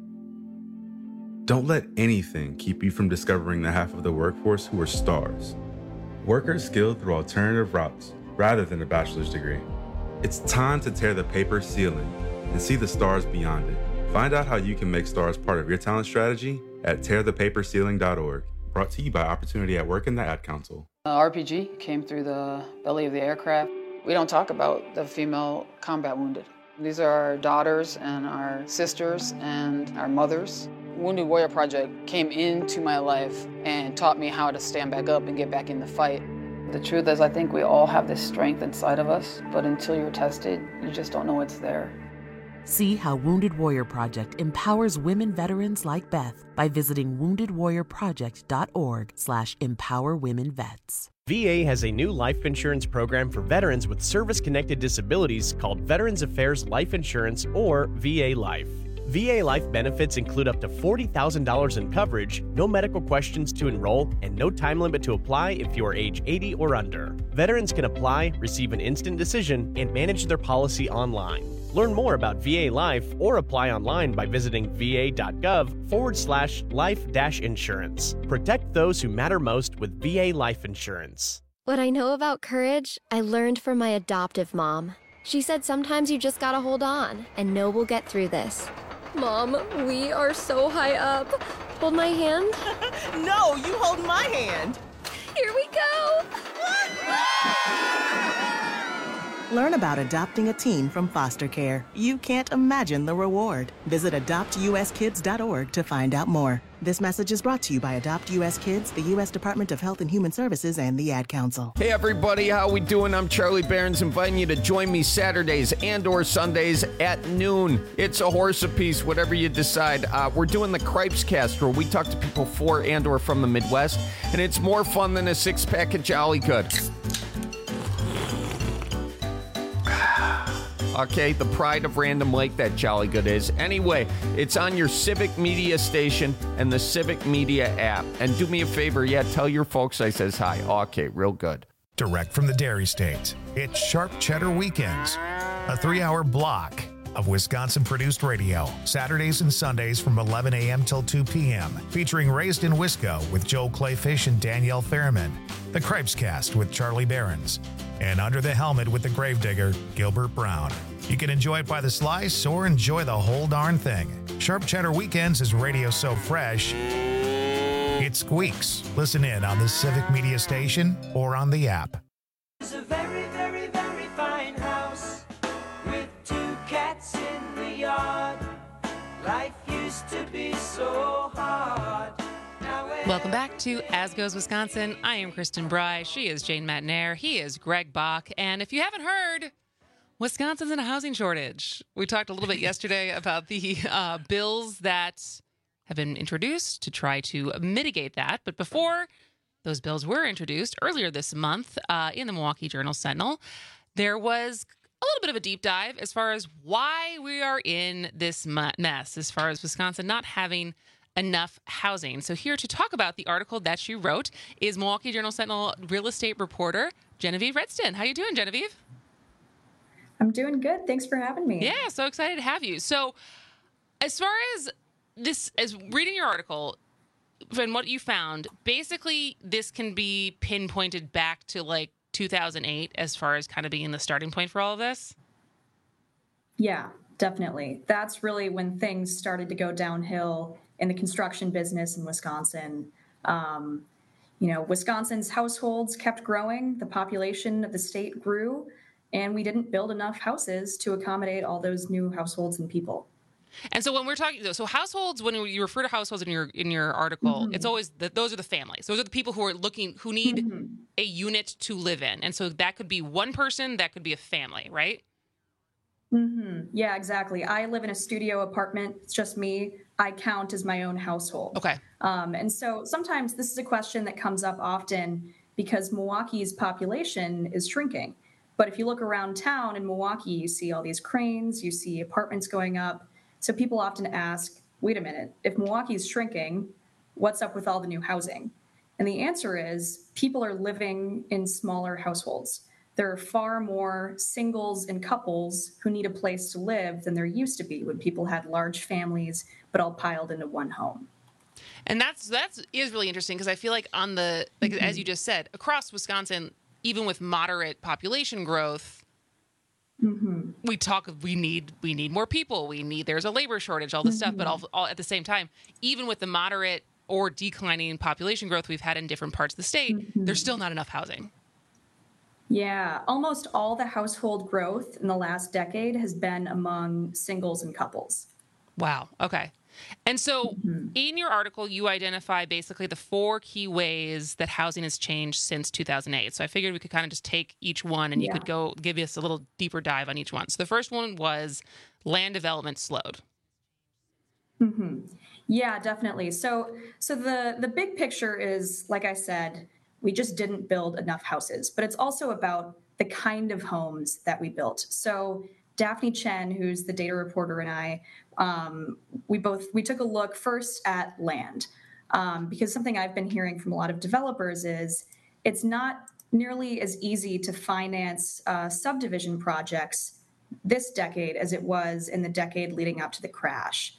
[SPEAKER 16] Don't let anything keep you from discovering the half of the workforce who are stars. Workers skilled through alternative routes rather than a bachelor's degree. It's time to tear the paper ceiling and see the stars beyond it. Find out how you can make stars part of your talent strategy at tear the paper ceiling dot org. Brought to you by Opportunity at Work and the Ad Council.
[SPEAKER 17] Uh, R P G came through the belly of the aircraft. We don't talk about the female combat wounded. These are our daughters and our sisters and our mothers. Wounded Warrior Project came into my life and taught me how to stand back up and get back in the fight. The truth is, I think we all have this strength inside of us, but until you're tested, you just don't know it's there.
[SPEAKER 18] See how Wounded Warrior Project empowers women veterans like Beth by visiting wounded warrior project dot org slash empower women vets.
[SPEAKER 19] V A has a new life insurance program for veterans with service-connected disabilities called Veterans Affairs Life Insurance, or V A Life. V A Life benefits include up to forty thousand dollars in coverage, no medical questions to enroll, and no time limit to apply if you are age eighty or under. Veterans can apply, receive an instant decision, and manage their policy online. Learn more about V A Life or apply online by visiting va.gov forward slash life dash insurance. Protect those who matter most with V A Life Insurance.
[SPEAKER 21] What I know about courage, I learned from my adoptive mom. She said sometimes you just gotta hold on and know we'll get through this. Mom, we are so high up. Hold my hand.
[SPEAKER 27] No, you hold my hand.
[SPEAKER 21] Here we go.
[SPEAKER 27] Learn about adopting a teen from foster care. You can't imagine the reward. Visit adopt u s kids dot org to find out more. This message is brought to you by Adopt U S Kids, the U S Department of Health and Human Services, and the Ad Council.
[SPEAKER 28] Hey everybody, how we doing? I'm Charlie Behrens, inviting you to join me Saturdays and or Sundays at noon. It's a horse apiece, whatever you decide. Uh, we're doing the Cripes Cast, where we talk to people for and or from the Midwest, and it's more fun than a six-pack of Jolly Good. Okay, the pride of Random Lake, that Jolly Good is. Anyway, it's on your Civic Media station and the Civic Media app. And do me a favor, yeah, tell your folks I says hi. Okay, real good.
[SPEAKER 29] Direct from the Dairy State, it's Sharp Cheddar Weekends, a three-hour block of Wisconsin-produced radio, Saturdays and Sundays from eleven a.m. till two p.m., featuring Raised in Wisco with Joe Clayfish and Danielle Ferriman, the Cripes Cast with Charlie Behrens, and Under the Helmet with the Gravedigger, Gilbert Brown. You can enjoy it by the slice or enjoy the whole darn thing. Sharp Cheddar Weekends is radio so fresh, it squeaks. Listen in on the Civic Media station or on the app.
[SPEAKER 5] It's a very, very, very fine house with two cats in the yard. Life used to be so hard.
[SPEAKER 23] Welcome back to As Goes Wisconsin. I am Kristen Bry. She is Jane Matnair. He is Greg Bach. And if you haven't heard, Wisconsin's in a housing shortage. We talked a little bit yesterday about the uh, bills that have been introduced to try to mitigate that. But before those bills were introduced earlier this month uh, in the Milwaukee Journal-Sentinel, there was a little bit of a deep dive as far as why we are in this mess, as far as Wisconsin not having enough housing. So here to talk about the article that she wrote is Milwaukee Journal-Sentinel real estate reporter Genevieve Redston. How you doing, Genevieve?
[SPEAKER 30] I'm doing good. Thanks for having me.
[SPEAKER 23] Yeah, so excited to have you. So as far as this, as reading your article and what you found, basically this can be pinpointed back to like two thousand eight as far as kind of being the starting point for all of this?
[SPEAKER 30] Yeah, definitely. That's really when things started to go downhill in the construction business in Wisconsin. Um, you know, Wisconsin's households kept growing, the population of the state grew, and we didn't build enough houses to accommodate all those new households and people.
[SPEAKER 23] And so when we're talking, so households, when you refer to households in your in your article, mm-hmm. it's always the, those are the families. Those are the people who are looking, who need mm-hmm. a unit to live in. And so that could be one person, that could be a family, right?
[SPEAKER 30] Mm-hmm. Yeah, exactly. I live in a studio apartment. It's just me. I count as my own household.
[SPEAKER 23] Okay.
[SPEAKER 30] Um, and so sometimes this is a question that comes up often because Milwaukee's population is shrinking. But if you look around town in Milwaukee, you see all these cranes, you see apartments going up. So people often ask, wait a minute, if Milwaukee's shrinking, what's up with all the new housing? And the answer is people are living in smaller households. There are far more singles and couples who need a place to live than there used to be when people had large families, but all piled into one home.
[SPEAKER 23] And that's that's is really interesting because I feel like on the like
[SPEAKER 30] Mm-hmm.
[SPEAKER 23] as you just said, across Wisconsin, even with moderate population growth,
[SPEAKER 30] Mm-hmm.
[SPEAKER 23] we talk we need we need more people. We need there's a labor shortage, all this stuff, but all, all at the same time, even with the moderate or declining population growth we've had in different parts of the state,
[SPEAKER 30] Mm-hmm.
[SPEAKER 23] there's still not enough housing.
[SPEAKER 30] Yeah, almost all the household growth in the last decade has been among singles and couples.
[SPEAKER 23] Wow. Okay. And so
[SPEAKER 30] Mm-hmm.
[SPEAKER 23] in your article, you identify basically the four key ways that housing has changed since two thousand eight. So I figured we could kind of just take each one and you
[SPEAKER 30] Yeah.
[SPEAKER 23] could go give us a little deeper dive on each one. So the first one was land development slowed.
[SPEAKER 30] Mm-hmm. Yeah, definitely. So, so the the big picture is, like I said, we just didn't build enough houses, but it's also about the kind of homes that we built. So Daphne Chen, who's the data reporter, and I, um, we both we took a look first at land um, because something I've been hearing from a lot of developers is it's not nearly as easy to finance uh, subdivision projects this decade as it was in the decade leading up to the crash.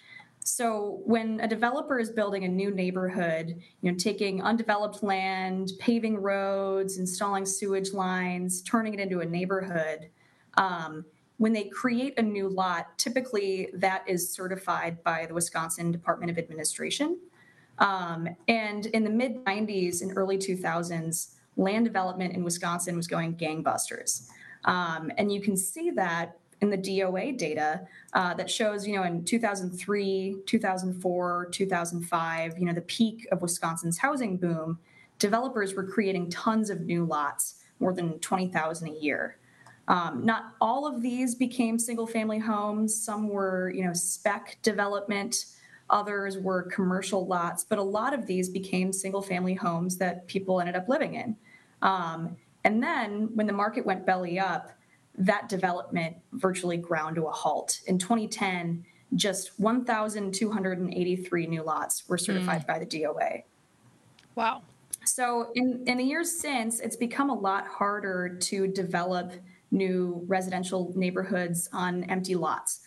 [SPEAKER 30] So when a developer is building a new neighborhood, you know, taking undeveloped land, paving roads, installing sewage lines, turning it into a neighborhood, um, when they create a new lot, typically that is certified by the Wisconsin Department of Administration. Um, and in the mid nineties and early two thousands, land development in Wisconsin was going gangbusters. Um, and you can see that in the D O A data uh, that shows, you know, in two thousand three, two thousand four, two thousand five, you know, the peak of Wisconsin's housing boom, developers were creating tons of new lots, more than twenty thousand a year. Um, not all of these became single-family homes. Some were, you know, spec development. Others were commercial lots. But a lot of these became single-family homes that people ended up living in. Um, and then when the market went belly up, that development virtually ground to a halt. In twenty ten, just one thousand two hundred eighty-three new lots were certified
[SPEAKER 23] Mm.
[SPEAKER 30] by the D O A.
[SPEAKER 23] Wow.
[SPEAKER 30] So in, in the years since, it's become a lot harder to develop new residential neighborhoods on empty lots.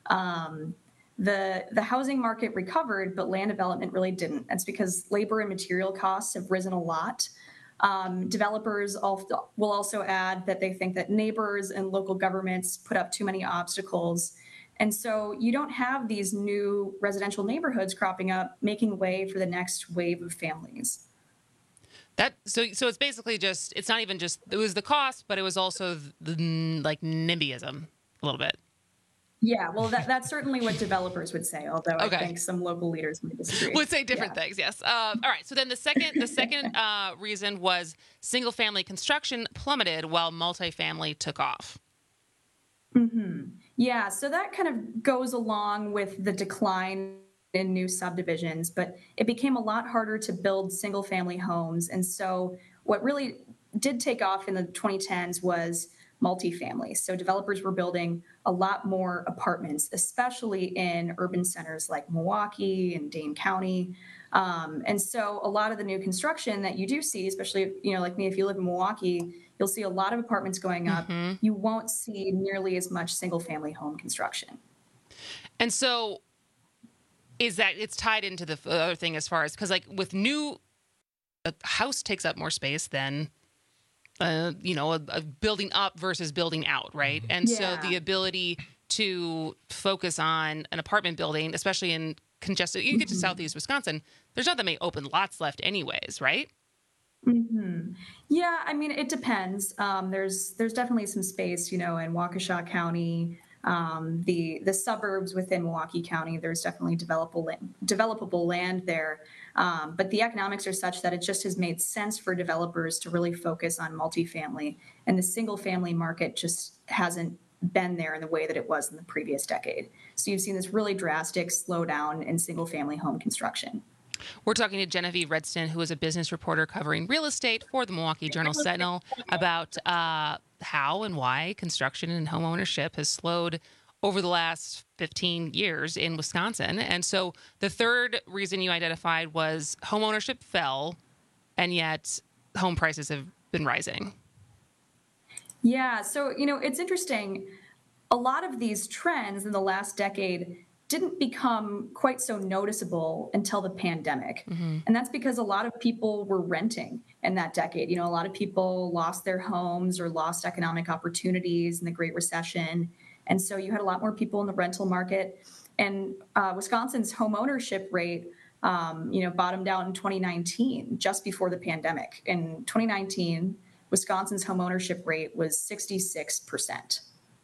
[SPEAKER 30] Um, the, the housing market recovered, but land development really didn't. That's because labor and material costs have risen a lot. Um, developers al- will also add that they think that neighbors and local governments put up too many obstacles. And so you don't have these new residential neighborhoods cropping up, making way for the next wave of families.
[SPEAKER 23] That so so it's basically just it's not even just it was the cost, but it was also the, the like NIMBYism a little bit.
[SPEAKER 30] Yeah, well, that, that's certainly what developers would say, although
[SPEAKER 23] Okay.
[SPEAKER 30] I think some local leaders would disagree.
[SPEAKER 23] Would say different
[SPEAKER 30] Yeah.
[SPEAKER 23] things, yes. Uh, all right. So then the second the second uh, reason was single family construction plummeted while multifamily took off.
[SPEAKER 30] Mm-hmm. Yeah, so that kind of goes along with the decline in new subdivisions, but it became a lot harder to build single family homes. And so what really did take off in the twenty tens was multifamily. So developers were building a lot more apartments, especially in urban centers like Milwaukee and Dane County. Um, and so a lot of the new construction that you do see, especially, you know, like me, if you live in Milwaukee, you'll see a lot of apartments going up.
[SPEAKER 23] Mhm.
[SPEAKER 30] You won't see nearly as much single family home construction.
[SPEAKER 23] And so is that it's tied into the other thing as far as because like with new a house takes up more space than uh, you know a, a building up versus building out, right? And
[SPEAKER 30] Yeah.
[SPEAKER 23] so the ability to focus on an apartment building, especially in congested, you get to
[SPEAKER 30] Mhm.
[SPEAKER 23] southeast Wisconsin, there's not that many open lots left, anyways, right?
[SPEAKER 30] hmm Yeah, I mean, it depends. Um, there's there's definitely some space, you know, in Waukesha County, um, the the suburbs within Milwaukee County. There's definitely developable land, developable land there, um, but the economics are such that it just has made sense for developers to really focus on multifamily, and the single family market just hasn't been there in the way that it was in the previous decade. So you've seen this really drastic slowdown in single family home construction.
[SPEAKER 23] We're talking to Genevieve Redston, who is a business reporter covering real estate for the Milwaukee Journal-Sentinel, about uh, how and why construction and home ownership has slowed over the last fifteen years in Wisconsin. And so the third reason you identified was home ownership fell, and yet home prices have been rising.
[SPEAKER 30] Yeah, so, you know, it's interesting. A lot of these trends in the last decade didn't become quite so noticeable until the pandemic. Mm-hmm. And that's because a lot of people were renting in that decade. You know, a lot of people lost their homes or lost economic opportunities in the Great Recession. And so you had a lot more people in the rental market. And uh, Wisconsin's home ownership rate, um, you know, bottomed out in twenty nineteen, just before the pandemic. In twenty nineteen, Wisconsin's home ownership rate was sixty-six percent.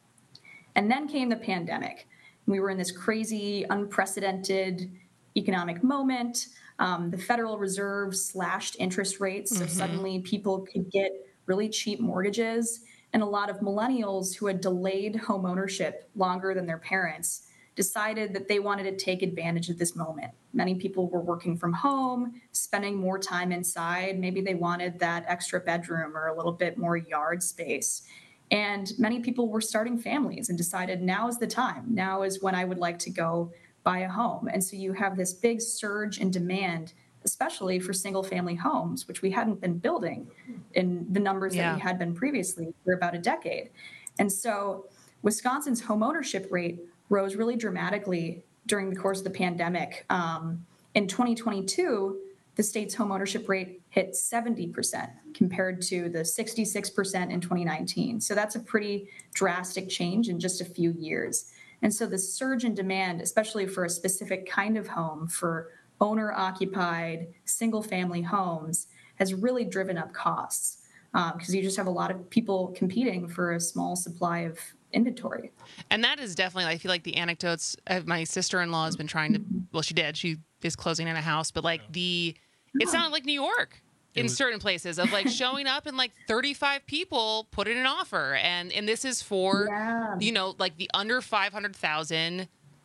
[SPEAKER 30] And then came the pandemic. We were in this crazy, unprecedented economic moment. Um, the Federal Reserve slashed interest rates, so mm-hmm. suddenly people could get really cheap mortgages. And a lot of millennials who had delayed home ownership longer than their parents decided that they wanted to take advantage of this moment. Many people were working from home, spending more time inside. Maybe they wanted that extra bedroom or a little bit more yard space. And many people were starting families and decided now is the time. Now is when I would like to go buy a home. And so you have this big surge in demand, especially for single family homes, which we hadn't been building in the numbers yeah. that we had been previously for about a decade. And so Wisconsin's home ownership rate rose really dramatically during the course of the pandemic. Um, in twenty twenty-two, the state's home ownership rate hit seventy percent compared to the sixty-six percent in twenty nineteen. So that's a pretty drastic change in just a few years. And so the surge in demand, especially for a specific kind of home, for owner-occupied, single-family homes, has really driven up costs because um, you just have a lot of people competing for a small supply of inventory.
[SPEAKER 23] And that is definitely, I feel like the anecdotes of my sister-in-law has been trying to, well, she did, she is closing in a house, but like the, it sounded like New York in was, certain places of like showing up and like thirty-five people put in an offer. And, and this is for, yeah. you know, like the under five hundred thousand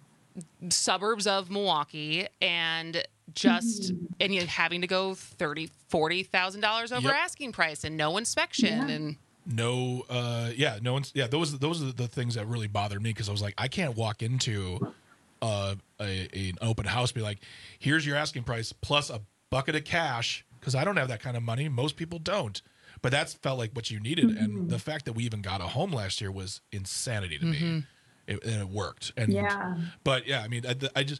[SPEAKER 23] suburbs of Milwaukee, and just, mm-hmm. and you know, having to go thirty, forty thousand dollars over yep. asking price and no inspection. Yeah. And
[SPEAKER 4] no, uh, yeah, no one's, yeah, those, those are the things that really bothered me. Cause I was like, I can't walk into uh, a, a, an open house, be like, here's your asking price plus a bucket of cash. Cause I don't have that kind of money. Most people don't, but that's felt like what you needed. Mm-hmm. And the fact that we even got a home last year was insanity to mm-hmm. me. It, and it worked. And,
[SPEAKER 30] yeah.
[SPEAKER 4] but yeah, I mean, I, I just,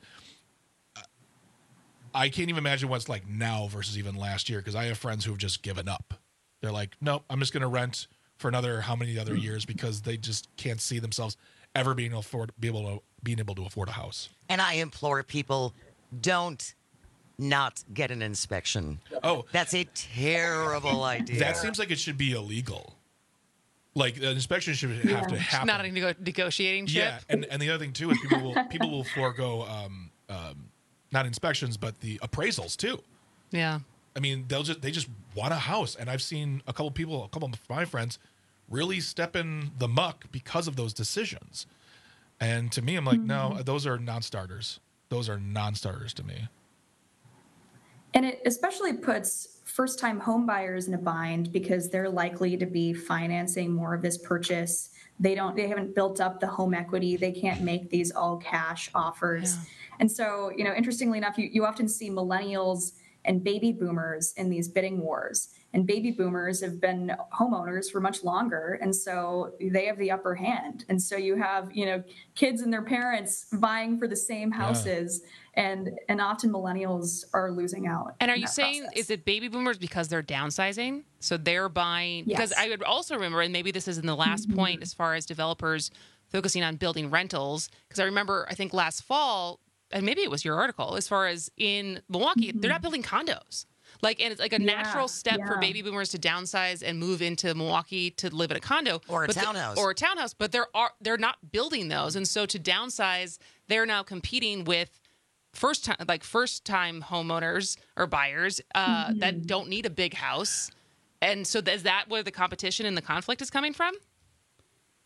[SPEAKER 4] I can't even imagine what it's like now versus even last year. Cause I have friends who have just given up. They're like, nope, I'm just going to rent for another how many other years because they just can't see themselves ever being able to afford, be able to being able to afford a house.
[SPEAKER 25] And I implore people, don't not get an inspection.
[SPEAKER 4] Oh,
[SPEAKER 25] that's a terrible idea.
[SPEAKER 4] That seems like it should be illegal. Like the inspection should have yeah. to happen.
[SPEAKER 23] Not a nego- negotiating chip.
[SPEAKER 4] Yeah, and and the other thing too is people will people will forego um, um, not inspections but the appraisals too.
[SPEAKER 23] Yeah.
[SPEAKER 4] I mean, they'll just they just want a house, and I've seen a couple people, a couple of my friends, really step in the muck because of those decisions. And to me, I'm like, mm-hmm. no, those are non-starters. Those are non-starters to me.
[SPEAKER 30] And it especially puts first-time home buyers in a bind because they're likely to be financing more of this purchase. They don't, they haven't built up the home equity. They can't make these all-cash offers. Yeah. And so, you know, interestingly enough, you, you often see millennials and baby boomers in these bidding wars. And baby boomers have been homeowners for much longer, and so they have the upper hand. And so you have, you know, kids and their parents vying for the same houses, yeah. and and often millennials are losing out.
[SPEAKER 23] And are you saying process. Is it baby boomers because they're downsizing? So they're buying yes. because I would also remember, and maybe this is in the last mm-hmm. point as far as developers focusing on building rentals, because I remember I think last fall, and maybe it was your article, as far as in Milwaukee, mm-hmm. they're not building condos. Like, and it's like a yeah, natural step yeah. for baby boomers to downsize and move into Milwaukee to live in a condo
[SPEAKER 25] or a
[SPEAKER 23] but
[SPEAKER 25] townhouse
[SPEAKER 23] the, or a townhouse. But there are they're not building those, and so to downsize, they're now competing with first time like first time homeowners or buyers uh, mm-hmm. that don't need a big house. And so is that where the competition and the conflict is coming from?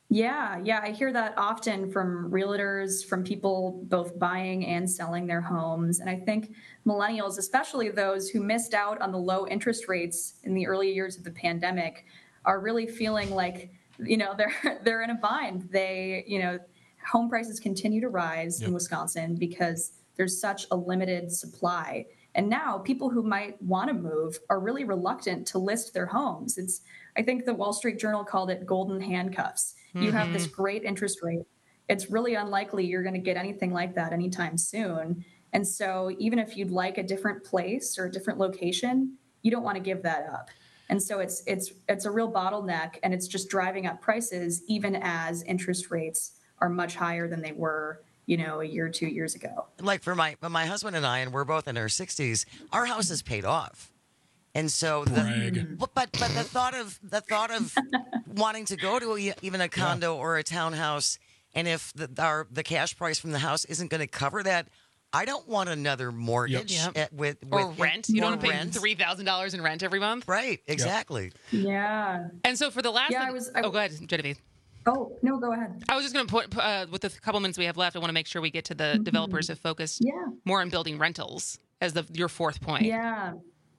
[SPEAKER 30] Yeah, yeah, I hear that often from realtors, from people both buying and selling their homes. And I think millennials, especially those who missed out on the low interest rates in the early years of the pandemic, are really feeling like, you know, they're they're in a bind. They, you know, home prices continue to rise yep. in Wisconsin because there's such a limited supply. And now people who might want to move are really reluctant to list their homes. It's, I think the Wall Street Journal called it golden handcuffs. Mm-hmm. You have this great interest rate. It's really unlikely you're going to get anything like that anytime soon. And so even if you'd like a different place or a different location, you don't want to give that up. And so it's it's it's a real bottleneck, and it's just driving up prices even as interest rates are much higher than they were, you know, a year or two years ago.
[SPEAKER 25] Like for my my husband and I, and we're both in our sixties, our house is paid off. And so the but, but but the thought of the thought of wanting to go to a, even a condo yeah. or a townhouse, and if the our the cash price from the house isn't going to cover that, I don't want another mortgage
[SPEAKER 23] yep.
[SPEAKER 25] at, with,
[SPEAKER 23] or
[SPEAKER 25] with
[SPEAKER 23] rent. You don't want to pay
[SPEAKER 25] rent.
[SPEAKER 23] three thousand dollars in rent every month,
[SPEAKER 25] right? Exactly.
[SPEAKER 30] Yeah.
[SPEAKER 23] And so for the last,
[SPEAKER 30] yeah,
[SPEAKER 23] thing,
[SPEAKER 30] I was. I,
[SPEAKER 23] oh, go ahead, Genevieve.
[SPEAKER 30] Oh no, go ahead.
[SPEAKER 23] I was just going to put uh, with the couple minutes we have left. I want to make sure we get to the mm-hmm. developers who focused
[SPEAKER 30] yeah.
[SPEAKER 23] more on building rentals as the your fourth point.
[SPEAKER 30] Yeah.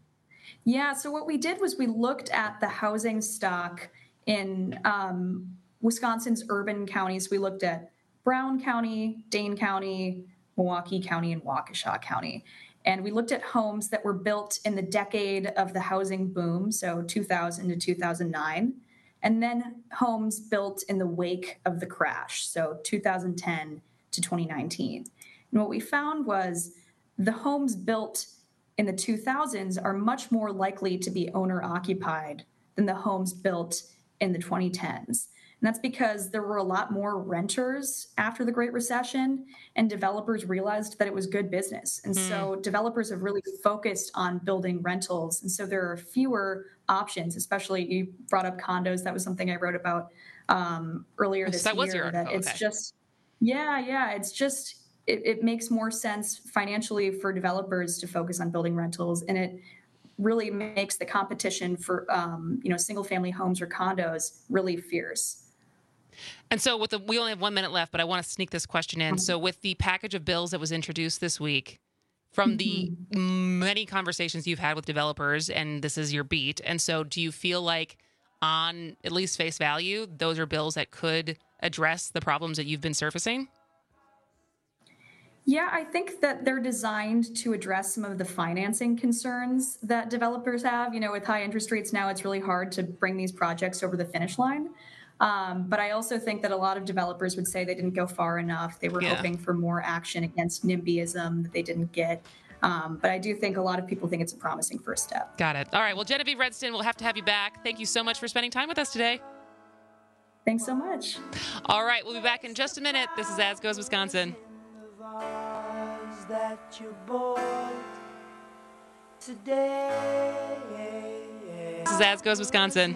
[SPEAKER 30] Yeah. So what we did was we looked at the housing stock in um, Wisconsin's urban counties. We looked at Brown County, Dane County, Milwaukee County, and Waukesha County. And we looked at homes that were built in the decade of the housing boom, so two thousand to two thousand nine, and then homes built in the wake of the crash, so two thousand ten to twenty nineteen. And what we found was the homes built in the two thousands are much more likely to be owner-occupied than the homes built in the twenty tens. And that's because there were a lot more renters after the Great Recession, and developers realized that it was good business. And mm. so developers have really focused on building rentals. And so there are fewer options, especially you brought up condos. That was something I wrote about um, earlier this
[SPEAKER 23] that year. Was your,
[SPEAKER 30] that
[SPEAKER 23] oh,
[SPEAKER 30] it's
[SPEAKER 23] okay.
[SPEAKER 30] just, yeah, yeah, it's just, it, it makes more sense financially for developers to focus on building rentals. And it really makes the competition for, um, you know, single family homes or condos really fierce.
[SPEAKER 23] And so with the, we only have one minute left, but I want to sneak this question in. So with the package of bills that was introduced this week, from the mm-hmm. many conversations you've had with developers, and this is your beat, and so do you feel like on at least face value, those are bills that could address the problems that you've been surfacing?
[SPEAKER 30] Yeah, I think that they're designed to address some of the financing concerns that developers have. You know, with high interest rates now, it's really hard to bring these projects over the finish line. Um, but I also think that a lot of developers would say they didn't go far enough. They were yeah. hoping for more action against NIMBYism that they didn't get. Um, but I do think a lot of people think it's a promising first step.
[SPEAKER 23] Got it. All right. Well, Genevieve Redston, we'll have to have you back. Thank you so much for spending time with us today.
[SPEAKER 30] Thanks so much.
[SPEAKER 23] All right. We'll be back in just a minute. This is As Goes Wisconsin.
[SPEAKER 5] That you bought today.
[SPEAKER 23] This is As Goes Wisconsin.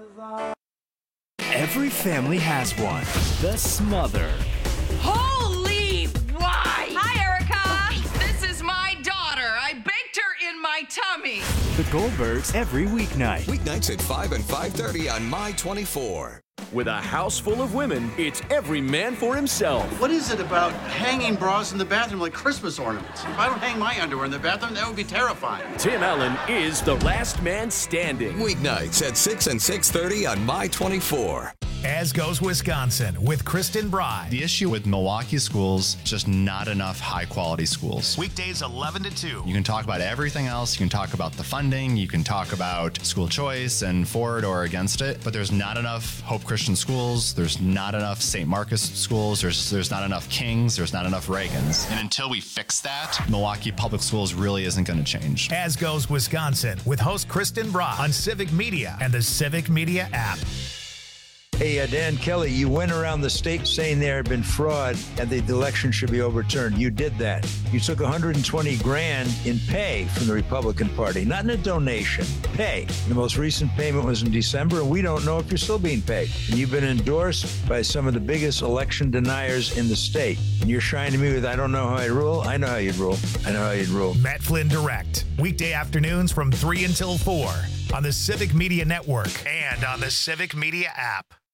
[SPEAKER 2] Every family has one. The Smother.
[SPEAKER 3] Holy why! Hi, Erica! This is my daughter. I baked her in my tummy.
[SPEAKER 2] The Goldbergs every weeknight.
[SPEAKER 7] Weeknights at five and five thirty on My twenty-four.
[SPEAKER 8] With a house full of women, it's every man for himself.
[SPEAKER 9] What is it about hanging bras in the bathroom like Christmas ornaments? If I don't hang my underwear in the bathroom, that would be terrifying.
[SPEAKER 8] Tim Allen is the last man standing.
[SPEAKER 7] Weeknights at six and six thirty on My twenty-four.
[SPEAKER 29] As Goes Wisconsin with Kristen Bride.
[SPEAKER 11] The issue with Milwaukee schools, just not enough high-quality schools.
[SPEAKER 29] Weekdays eleven to two.
[SPEAKER 11] You can talk about everything else. You can talk about the funding. You can talk about school choice and for it or against it. But there's not enough Hope Christian schools. There's not enough Saint Marcus schools. There's there's not enough Kings. There's not enough Reagans. And until we fix that, Milwaukee Public Schools really isn't going to change.
[SPEAKER 29] As Goes Wisconsin with host Kristen Bride on Civic Media and the Civic Media app.
[SPEAKER 20] Hey, uh, Dan Kelly, you went around the state saying there had been fraud and the election should be overturned. You did that. You took one hundred twenty grand in pay from the Republican Party, not in a donation, pay. The most recent payment was in December, and we don't know if you're still being paid. And you've been endorsed by some of the biggest election deniers in the state. And you're shining me with, I don't know how I rule. I know how you'd rule. I know how you'd rule.
[SPEAKER 29] Matt Flynn Direct, weekday afternoons from three until four on the Civic Media Network and on the Civic Media app.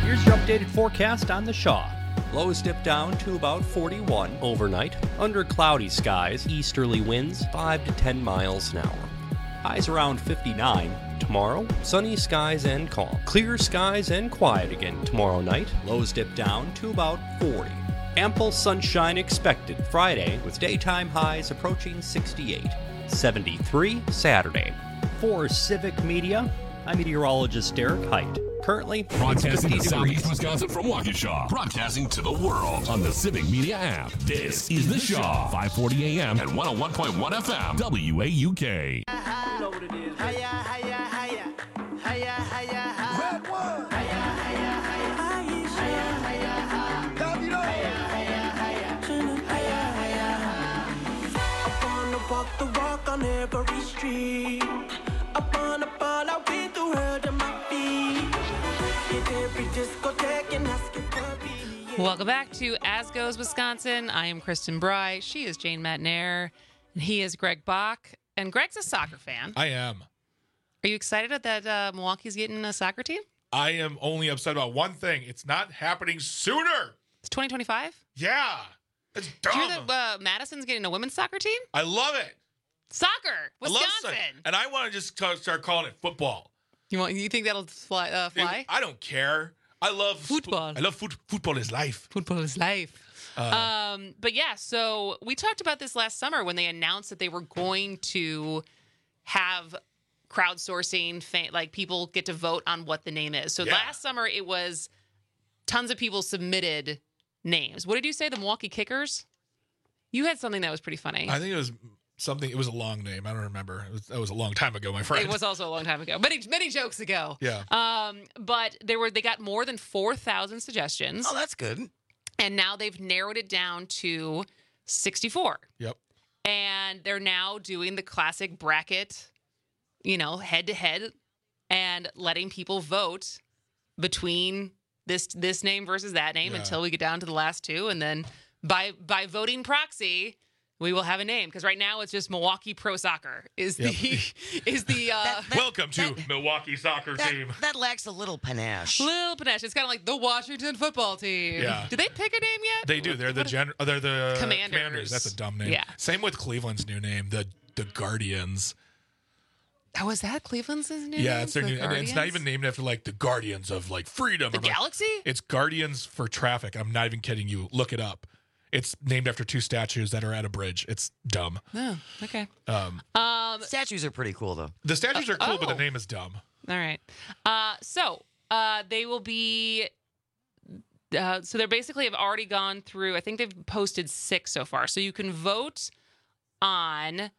[SPEAKER 1] Here's your updated forecast on the Shaw.
[SPEAKER 6] Lows dip down to about forty-one overnight. Under cloudy skies, easterly winds five to ten miles an hour. Highs around fifty-nine. Tomorrow, sunny skies and calm. Clear skies and quiet again tomorrow night. Lows dip down to about forty. Ample sunshine expected Friday with daytime highs approaching sixty-eight. seventy-three Saturday.
[SPEAKER 1] For Civic Media, I'm meteorologist Derek Height.
[SPEAKER 6] Currently,
[SPEAKER 10] broadcasting to
[SPEAKER 6] degrees.
[SPEAKER 10] Southeast Wisconsin from Waukesha. Broadcasting to the world on the Civic Media app. This is The Shaw, five forty A M and one oh one point one F M, W A U K.
[SPEAKER 5] Walk the walk on every street. Up on the ball, I'll be the world at my feet. Hit every discotheque and ask it to be.
[SPEAKER 23] Welcome back to As Goes Wisconsin. I am Kristen Bry. She is Jane Matnair. And he is Greg Bach. And Greg's a soccer fan.
[SPEAKER 4] I am.
[SPEAKER 23] Are you excited that uh, Milwaukee's getting a soccer team?
[SPEAKER 4] I am only upset about one thing. It's not happening sooner.
[SPEAKER 23] It's twenty twenty-five?
[SPEAKER 4] Yeah. It's dumb.
[SPEAKER 23] Did you hear that uh, Madison's getting a women's soccer team?
[SPEAKER 4] I love it.
[SPEAKER 23] Soccer, Wisconsin.
[SPEAKER 4] I love soccer. And I want to just start calling it football.
[SPEAKER 23] You want? You think that'll fly? Uh, fly?
[SPEAKER 4] I don't care. I love
[SPEAKER 23] football.
[SPEAKER 4] I love foot, football is life.
[SPEAKER 23] Football is life. Uh, um, but yeah, so we talked about this last summer when they announced that they were going to have crowdsourcing, fa- like people get to vote on what the name is. So
[SPEAKER 4] Yeah.
[SPEAKER 23] last summer it was tons of people submitted names. What did you say? The Milwaukee Kickers? You had something that was pretty funny.
[SPEAKER 4] I think it was something. It was a long name. I don't remember. It was, that was a long time ago, my friend.
[SPEAKER 23] It was also a long time ago, many many jokes ago.
[SPEAKER 4] Yeah.
[SPEAKER 23] Um, but there were they got more than four thousand suggestions.
[SPEAKER 25] Oh, that's good.
[SPEAKER 23] And now they've narrowed it down to sixty-four.
[SPEAKER 4] Yep.
[SPEAKER 23] And they're now doing the classic bracket, you know, head to head, and letting people vote between this this name versus that name
[SPEAKER 4] Yeah.
[SPEAKER 23] until we get down to the last two, and then by by voting proxy, we will have a name. Because right now it's just Milwaukee Pro Soccer is
[SPEAKER 4] Yep.
[SPEAKER 23] the is the uh,
[SPEAKER 4] Welcome to Milwaukee Soccer
[SPEAKER 25] That,
[SPEAKER 4] Team.
[SPEAKER 25] that lacks a little panache.
[SPEAKER 23] Lil Panache. It's kind of like the Washington Football Team.
[SPEAKER 4] Yeah.
[SPEAKER 23] Did they pick a name yet?
[SPEAKER 4] They do. They're the gen- uh, They're the
[SPEAKER 23] Commanders.
[SPEAKER 4] That's a dumb name.
[SPEAKER 23] Yeah.
[SPEAKER 4] Same with Cleveland's new name, the the Guardians.
[SPEAKER 23] Oh, is that Cleveland's new name?
[SPEAKER 4] Yeah, it's their
[SPEAKER 23] The
[SPEAKER 4] new. And it's not
[SPEAKER 23] Guardians?
[SPEAKER 4] even named after like the Guardians of like freedom.
[SPEAKER 23] The
[SPEAKER 4] or, like-
[SPEAKER 23] Galaxy?
[SPEAKER 4] It's Guardians for Traffic. I'm not even kidding you. Look it up. It's named after two statues that are at a bridge. It's dumb.
[SPEAKER 23] Oh, okay.
[SPEAKER 4] Um,
[SPEAKER 23] Um,
[SPEAKER 25] Statues are pretty cool, though.
[SPEAKER 4] the statues are cool, but the
[SPEAKER 23] oh.
[SPEAKER 4] name is dumb.
[SPEAKER 23] All right. Uh, so uh, they will be. Uh, so they're basically have already gone through. I think they've posted six so far. So you can vote on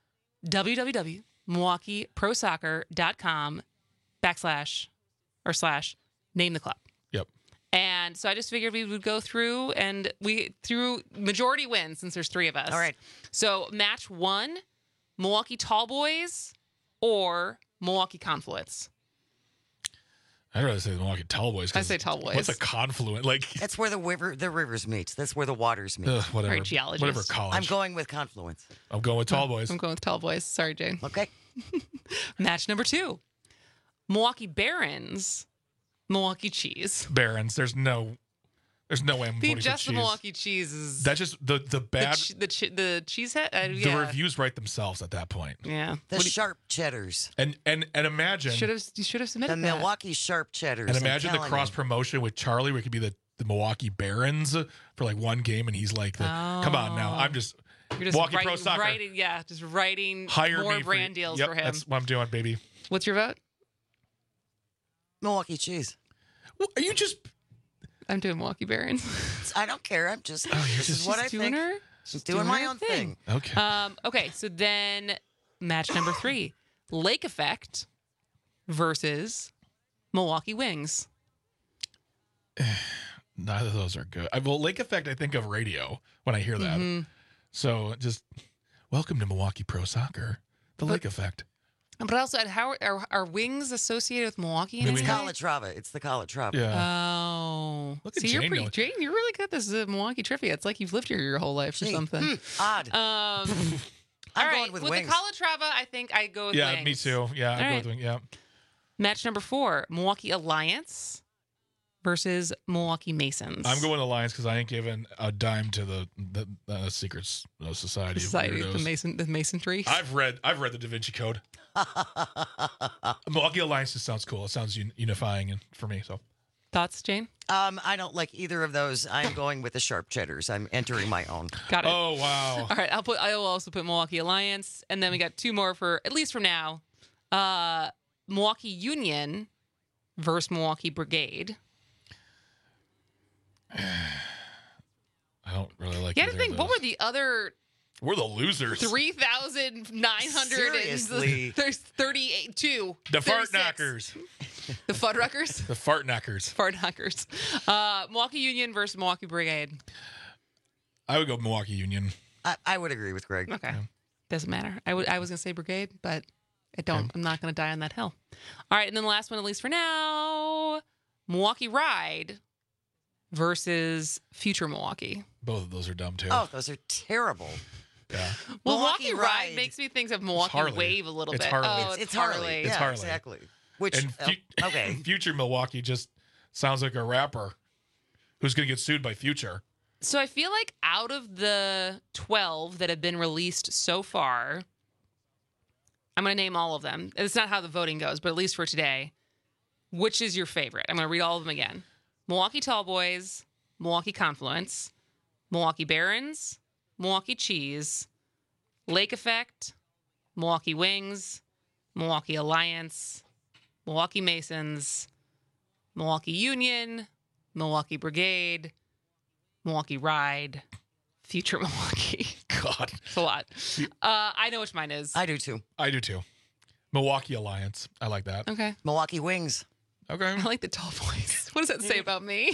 [SPEAKER 23] www.milwaukeeprosoccer.com backslash or slash name the club.
[SPEAKER 4] Yep.
[SPEAKER 23] And so I just figured we would go through and we through majority wins since there's three of us.
[SPEAKER 25] All right.
[SPEAKER 23] So match one, Milwaukee Tall Boys or Milwaukee Confluence.
[SPEAKER 4] I'd rather say the Milwaukee Tall Boys. 'cause
[SPEAKER 23] I say Tall Boys.
[SPEAKER 4] What's a confluent? Like,
[SPEAKER 25] That's where the river the rivers meet. That's where the waters meet.
[SPEAKER 4] ugh, whatever.
[SPEAKER 23] Or geologist.
[SPEAKER 4] Whatever college.
[SPEAKER 25] I'm going with Confluence.
[SPEAKER 4] I'm going with Tall Boys.
[SPEAKER 23] I'm going with Tall Boys. Sorry, Jane.
[SPEAKER 25] Okay.
[SPEAKER 23] Match number two, Milwaukee Barons, Milwaukee Cheese.
[SPEAKER 4] Barons. There's no. There's no way I'm
[SPEAKER 23] The
[SPEAKER 4] voting for
[SPEAKER 23] just the
[SPEAKER 4] cheese.
[SPEAKER 23] Milwaukee Cheese is
[SPEAKER 4] That's just the the
[SPEAKER 23] the
[SPEAKER 4] bad.
[SPEAKER 23] che- the che- the cheese head. Uh,
[SPEAKER 4] The
[SPEAKER 23] yeah.
[SPEAKER 4] reviews write themselves at that point.
[SPEAKER 23] Yeah.
[SPEAKER 25] The
[SPEAKER 23] What do you-
[SPEAKER 25] sharp cheddars.
[SPEAKER 4] And and and imagine
[SPEAKER 23] Should have you should have
[SPEAKER 25] The
[SPEAKER 23] submitted that.
[SPEAKER 25] Milwaukee sharp cheddars.
[SPEAKER 4] and
[SPEAKER 25] I'm
[SPEAKER 4] imagine the
[SPEAKER 25] telling
[SPEAKER 4] cross
[SPEAKER 25] you.
[SPEAKER 4] promotion with Charlie, where it could be the, the Milwaukee Barons for like one game, and he's like, the, "Come on now, I'm just,
[SPEAKER 23] You're just
[SPEAKER 4] Milwaukee
[SPEAKER 23] writing,
[SPEAKER 4] Pro Soccer.
[SPEAKER 23] writing, yeah, just writing
[SPEAKER 4] Hire
[SPEAKER 23] more
[SPEAKER 4] me for-
[SPEAKER 23] brand deals
[SPEAKER 4] yep,
[SPEAKER 23] for him.
[SPEAKER 4] That's what I'm doing, baby.
[SPEAKER 23] What's your vote?
[SPEAKER 25] Milwaukee cheese.
[SPEAKER 4] Well, are you just?
[SPEAKER 23] I'm doing Milwaukee Barons.
[SPEAKER 25] I don't care. I'm just.
[SPEAKER 4] Oh, you're
[SPEAKER 25] this
[SPEAKER 4] just-
[SPEAKER 25] is what I
[SPEAKER 23] She's doing
[SPEAKER 25] think.
[SPEAKER 23] her-
[SPEAKER 25] She's doing, my
[SPEAKER 23] her
[SPEAKER 25] own thing.
[SPEAKER 4] Okay.
[SPEAKER 23] Um, okay, so then match number three, Lake Effect versus Milwaukee Wings.
[SPEAKER 4] Neither of those are good. I, well, Lake Effect, I think of radio when I hear that.
[SPEAKER 23] Mhm.
[SPEAKER 4] So just welcome to Milwaukee Pro Soccer, the
[SPEAKER 23] But-
[SPEAKER 4] Lake Effect.
[SPEAKER 23] But also, how are, are wings associated with Milwaukee? in
[SPEAKER 4] Maybe
[SPEAKER 25] It's
[SPEAKER 23] any way?
[SPEAKER 25] Calatrava. It's the Calatrava.
[SPEAKER 4] Yeah.
[SPEAKER 23] Oh,
[SPEAKER 4] Look at
[SPEAKER 23] see, you're
[SPEAKER 4] Jane
[SPEAKER 23] pretty,
[SPEAKER 4] knowing.
[SPEAKER 23] Jane. You're really good at this uh, Milwaukee trivia. It's like you've lived here your whole life or
[SPEAKER 25] Gee,
[SPEAKER 23] something.
[SPEAKER 25] hmm, odd.
[SPEAKER 23] Um, all
[SPEAKER 25] I'm
[SPEAKER 23] right,
[SPEAKER 25] going with
[SPEAKER 23] with
[SPEAKER 25] wings.
[SPEAKER 23] the Calatrava, I think I go with
[SPEAKER 4] yeah,
[SPEAKER 23] wings.
[SPEAKER 4] me too. Yeah, I
[SPEAKER 23] All
[SPEAKER 4] go
[SPEAKER 23] right.
[SPEAKER 4] with wing. Yeah.
[SPEAKER 23] Match number four, Milwaukee Alliance versus Milwaukee Masons.
[SPEAKER 4] I'm going Alliance because I ain't giving a dime to the the, the Secret uh, Society.
[SPEAKER 23] The Society,
[SPEAKER 4] of
[SPEAKER 23] the
[SPEAKER 4] Weirdos.
[SPEAKER 23] Mason, the Masonry.
[SPEAKER 4] I've read I've read the Da Vinci Code. Milwaukee Alliance just sounds cool. It sounds un- unifying and for me. So
[SPEAKER 23] thoughts, Jane?
[SPEAKER 25] Um, I don't like either of those. I'm going with the Sharp Cheddars. I'm entering my own.
[SPEAKER 23] Got it.
[SPEAKER 4] Oh wow!
[SPEAKER 23] All right, I'll put. I will also put Milwaukee Alliance, and then we got two more for at least for now. Uh, Milwaukee Union versus Milwaukee Brigade.
[SPEAKER 4] I don't really like.
[SPEAKER 23] You had to
[SPEAKER 4] either
[SPEAKER 23] think.
[SPEAKER 4] of
[SPEAKER 23] What
[SPEAKER 4] those.
[SPEAKER 23] were the other
[SPEAKER 4] We're the losers.
[SPEAKER 23] three thousand nine hundred?
[SPEAKER 4] Seriously.
[SPEAKER 23] There's thirty-eight. Two.
[SPEAKER 4] The fart
[SPEAKER 23] thirty-six.
[SPEAKER 4] knockers.
[SPEAKER 23] The Fuddruckers.
[SPEAKER 4] The fart knockers.
[SPEAKER 23] Fart knockers. Uh, Milwaukee Union versus Milwaukee Brigade.
[SPEAKER 4] I would go Milwaukee Union.
[SPEAKER 25] I, I would agree with Greg.
[SPEAKER 23] Okay. Doesn't matter. I would. I was gonna say Brigade, but I don't. Okay. I'm not gonna die on that hill. All right, and then the last one, at least for now, Milwaukee Ride versus Future Milwaukee.
[SPEAKER 4] Both of those are dumb too.
[SPEAKER 25] Oh, those are terrible.
[SPEAKER 4] Yeah.
[SPEAKER 23] Well,
[SPEAKER 25] Milwaukee
[SPEAKER 23] Milwaukee
[SPEAKER 25] Ride
[SPEAKER 23] Ride makes me think of Milwaukee
[SPEAKER 4] Harley.
[SPEAKER 23] Wave a little
[SPEAKER 4] It's
[SPEAKER 23] bit.
[SPEAKER 4] Harley.
[SPEAKER 23] Oh,
[SPEAKER 25] It's,
[SPEAKER 23] it's,
[SPEAKER 25] it's
[SPEAKER 23] Harley.
[SPEAKER 25] Harley.
[SPEAKER 4] It's
[SPEAKER 25] yeah,
[SPEAKER 4] Harley.
[SPEAKER 25] exactly. Which
[SPEAKER 4] and fu-
[SPEAKER 25] oh, okay.
[SPEAKER 4] Future Milwaukee just sounds like a rapper who's going to get sued by Future.
[SPEAKER 23] So I feel like out of the twelve that have been released so far, I'm going to name all of them. It's not how the voting goes, but at least for today, which is your favorite? I'm going to read all of them again. Milwaukee Tallboys, Milwaukee Confluence, Milwaukee Barons, Milwaukee Cheese, Lake Effect, Milwaukee Wings, Milwaukee Alliance, Milwaukee Masons, Milwaukee Union, Milwaukee Brigade, Milwaukee Ride, Future Milwaukee.
[SPEAKER 4] God.
[SPEAKER 23] It's a lot. Uh, I know which mine is.
[SPEAKER 25] I do too.
[SPEAKER 4] I do too. Milwaukee Alliance. I like that.
[SPEAKER 23] Okay.
[SPEAKER 25] Milwaukee Wings.
[SPEAKER 4] Okay.
[SPEAKER 23] I like the tall boys. What does that say about me?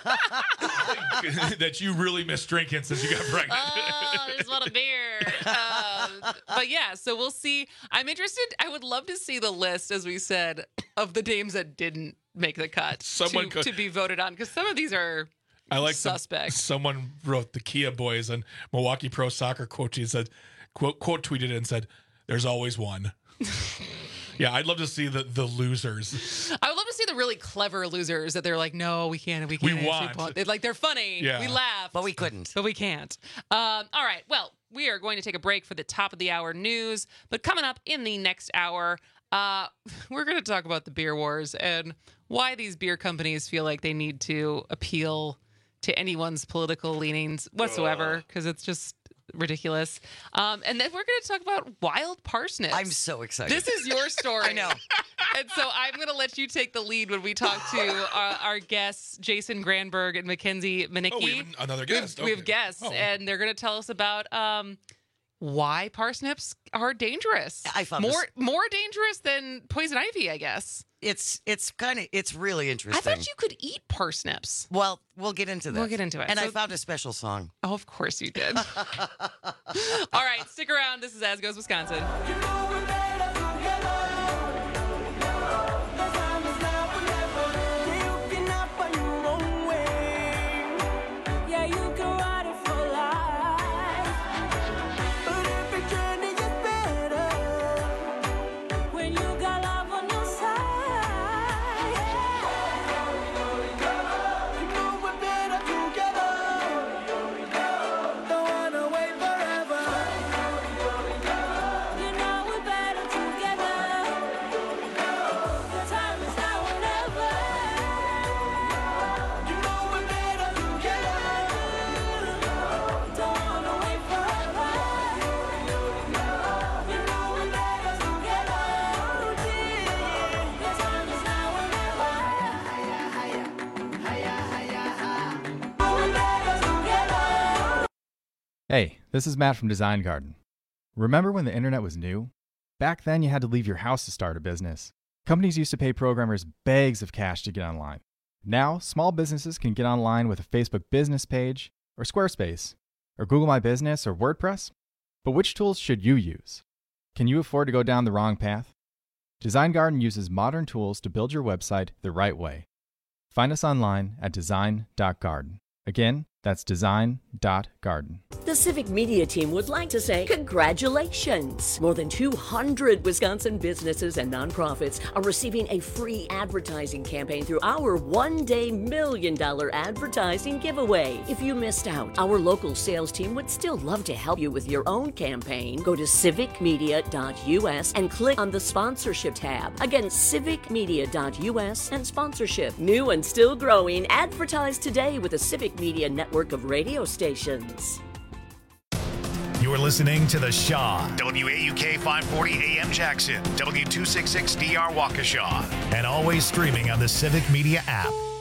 [SPEAKER 4] That you really miss drinking since you got pregnant.
[SPEAKER 23] Oh, I just want a beer. Um, but yeah, so we'll see. I'm interested. I would love to see the list, as we said, of the names that didn't make the cut
[SPEAKER 4] Someone
[SPEAKER 23] to,
[SPEAKER 4] could-
[SPEAKER 23] to be voted on, because some of these are
[SPEAKER 4] I like
[SPEAKER 23] suspect.
[SPEAKER 4] Some, someone wrote the Kia Boys and Milwaukee Pro Soccer quote. He said, quote, quote tweeted it and said, "There's always one." Yeah, I'd love to see the the losers.
[SPEAKER 23] I would love to see the really clever losers that they're like, no, we can't, we can't.
[SPEAKER 4] We
[SPEAKER 23] actually
[SPEAKER 4] want.
[SPEAKER 23] put-" They're like, they're funny.
[SPEAKER 4] Yeah.
[SPEAKER 23] We laugh.
[SPEAKER 25] But we couldn't.
[SPEAKER 23] But we can't. Um, all right. Well, we are going to take a break for the top of the hour news. But coming up in the next hour, uh, we're going to talk about the beer wars and why these beer companies feel like they need to appeal to anyone's political leanings whatsoever, because it's just ridiculous. Um, and then we're going to talk about wild parsnips.
[SPEAKER 25] I'm so excited.
[SPEAKER 23] This is your story.
[SPEAKER 25] I know.
[SPEAKER 23] And so I'm going to let you take the lead when we talk to our, our guests, Jason Granberg and Mackenzie Manicki.
[SPEAKER 4] Oh, we have another guest.
[SPEAKER 23] We have, we have
[SPEAKER 4] Okay.
[SPEAKER 23] guests,
[SPEAKER 4] Oh.
[SPEAKER 23] and they're going to tell us about um, why parsnips are dangerous.
[SPEAKER 25] I found
[SPEAKER 23] more
[SPEAKER 25] this-
[SPEAKER 23] more dangerous than poison ivy, I guess.
[SPEAKER 25] It's it's kind of it's really
[SPEAKER 23] I
[SPEAKER 25] interesting.
[SPEAKER 23] thought you could eat parsnips.
[SPEAKER 25] Well, we'll get into that.
[SPEAKER 23] We'll get into it.
[SPEAKER 25] And I
[SPEAKER 23] So-
[SPEAKER 25] found a special song.
[SPEAKER 23] Oh, of course you did. All right, stick around. This is As Goes Wisconsin.
[SPEAKER 5] Yeah, you can ride it for life. But every journey is better when you got love on your side. You know we're better together. Don't wanna wait forever. You know we're better together. The time is now or never. You know we're better together. Don't wanna wait forever. You know we're better together. The time is now or never. We're better together.
[SPEAKER 12] Hey, this is Matt from Design Garden. Remember when the internet was new? Back then, you had to leave your house to start a business. Companies used to pay programmers bags of cash to get online. Now, small businesses can get online with a Facebook business page, or Squarespace, or Google My Business, or WordPress. But which tools should you use? Can you afford to go down the wrong path? Design Garden uses modern tools to build your website the right way. Find us online at design dot garden. Again, That's design dot garden.
[SPEAKER 13] The Civic Media team would like to say congratulations. More than two hundred Wisconsin businesses and nonprofits are receiving a free advertising campaign through our one-day million dollar advertising giveaway. If you missed out, our local sales team would still love to help you with your own campaign. Go to civic media dot u s and click on the sponsorship tab. Again, civic media dot u s and sponsorship. New and still growing. Advertise today with the Civic Media network of radio stations.
[SPEAKER 29] You're listening to The Shaw, W A U K five forty A M Jackson, W two sixty-six D R Waukesha, and always streaming on the Civic Media app.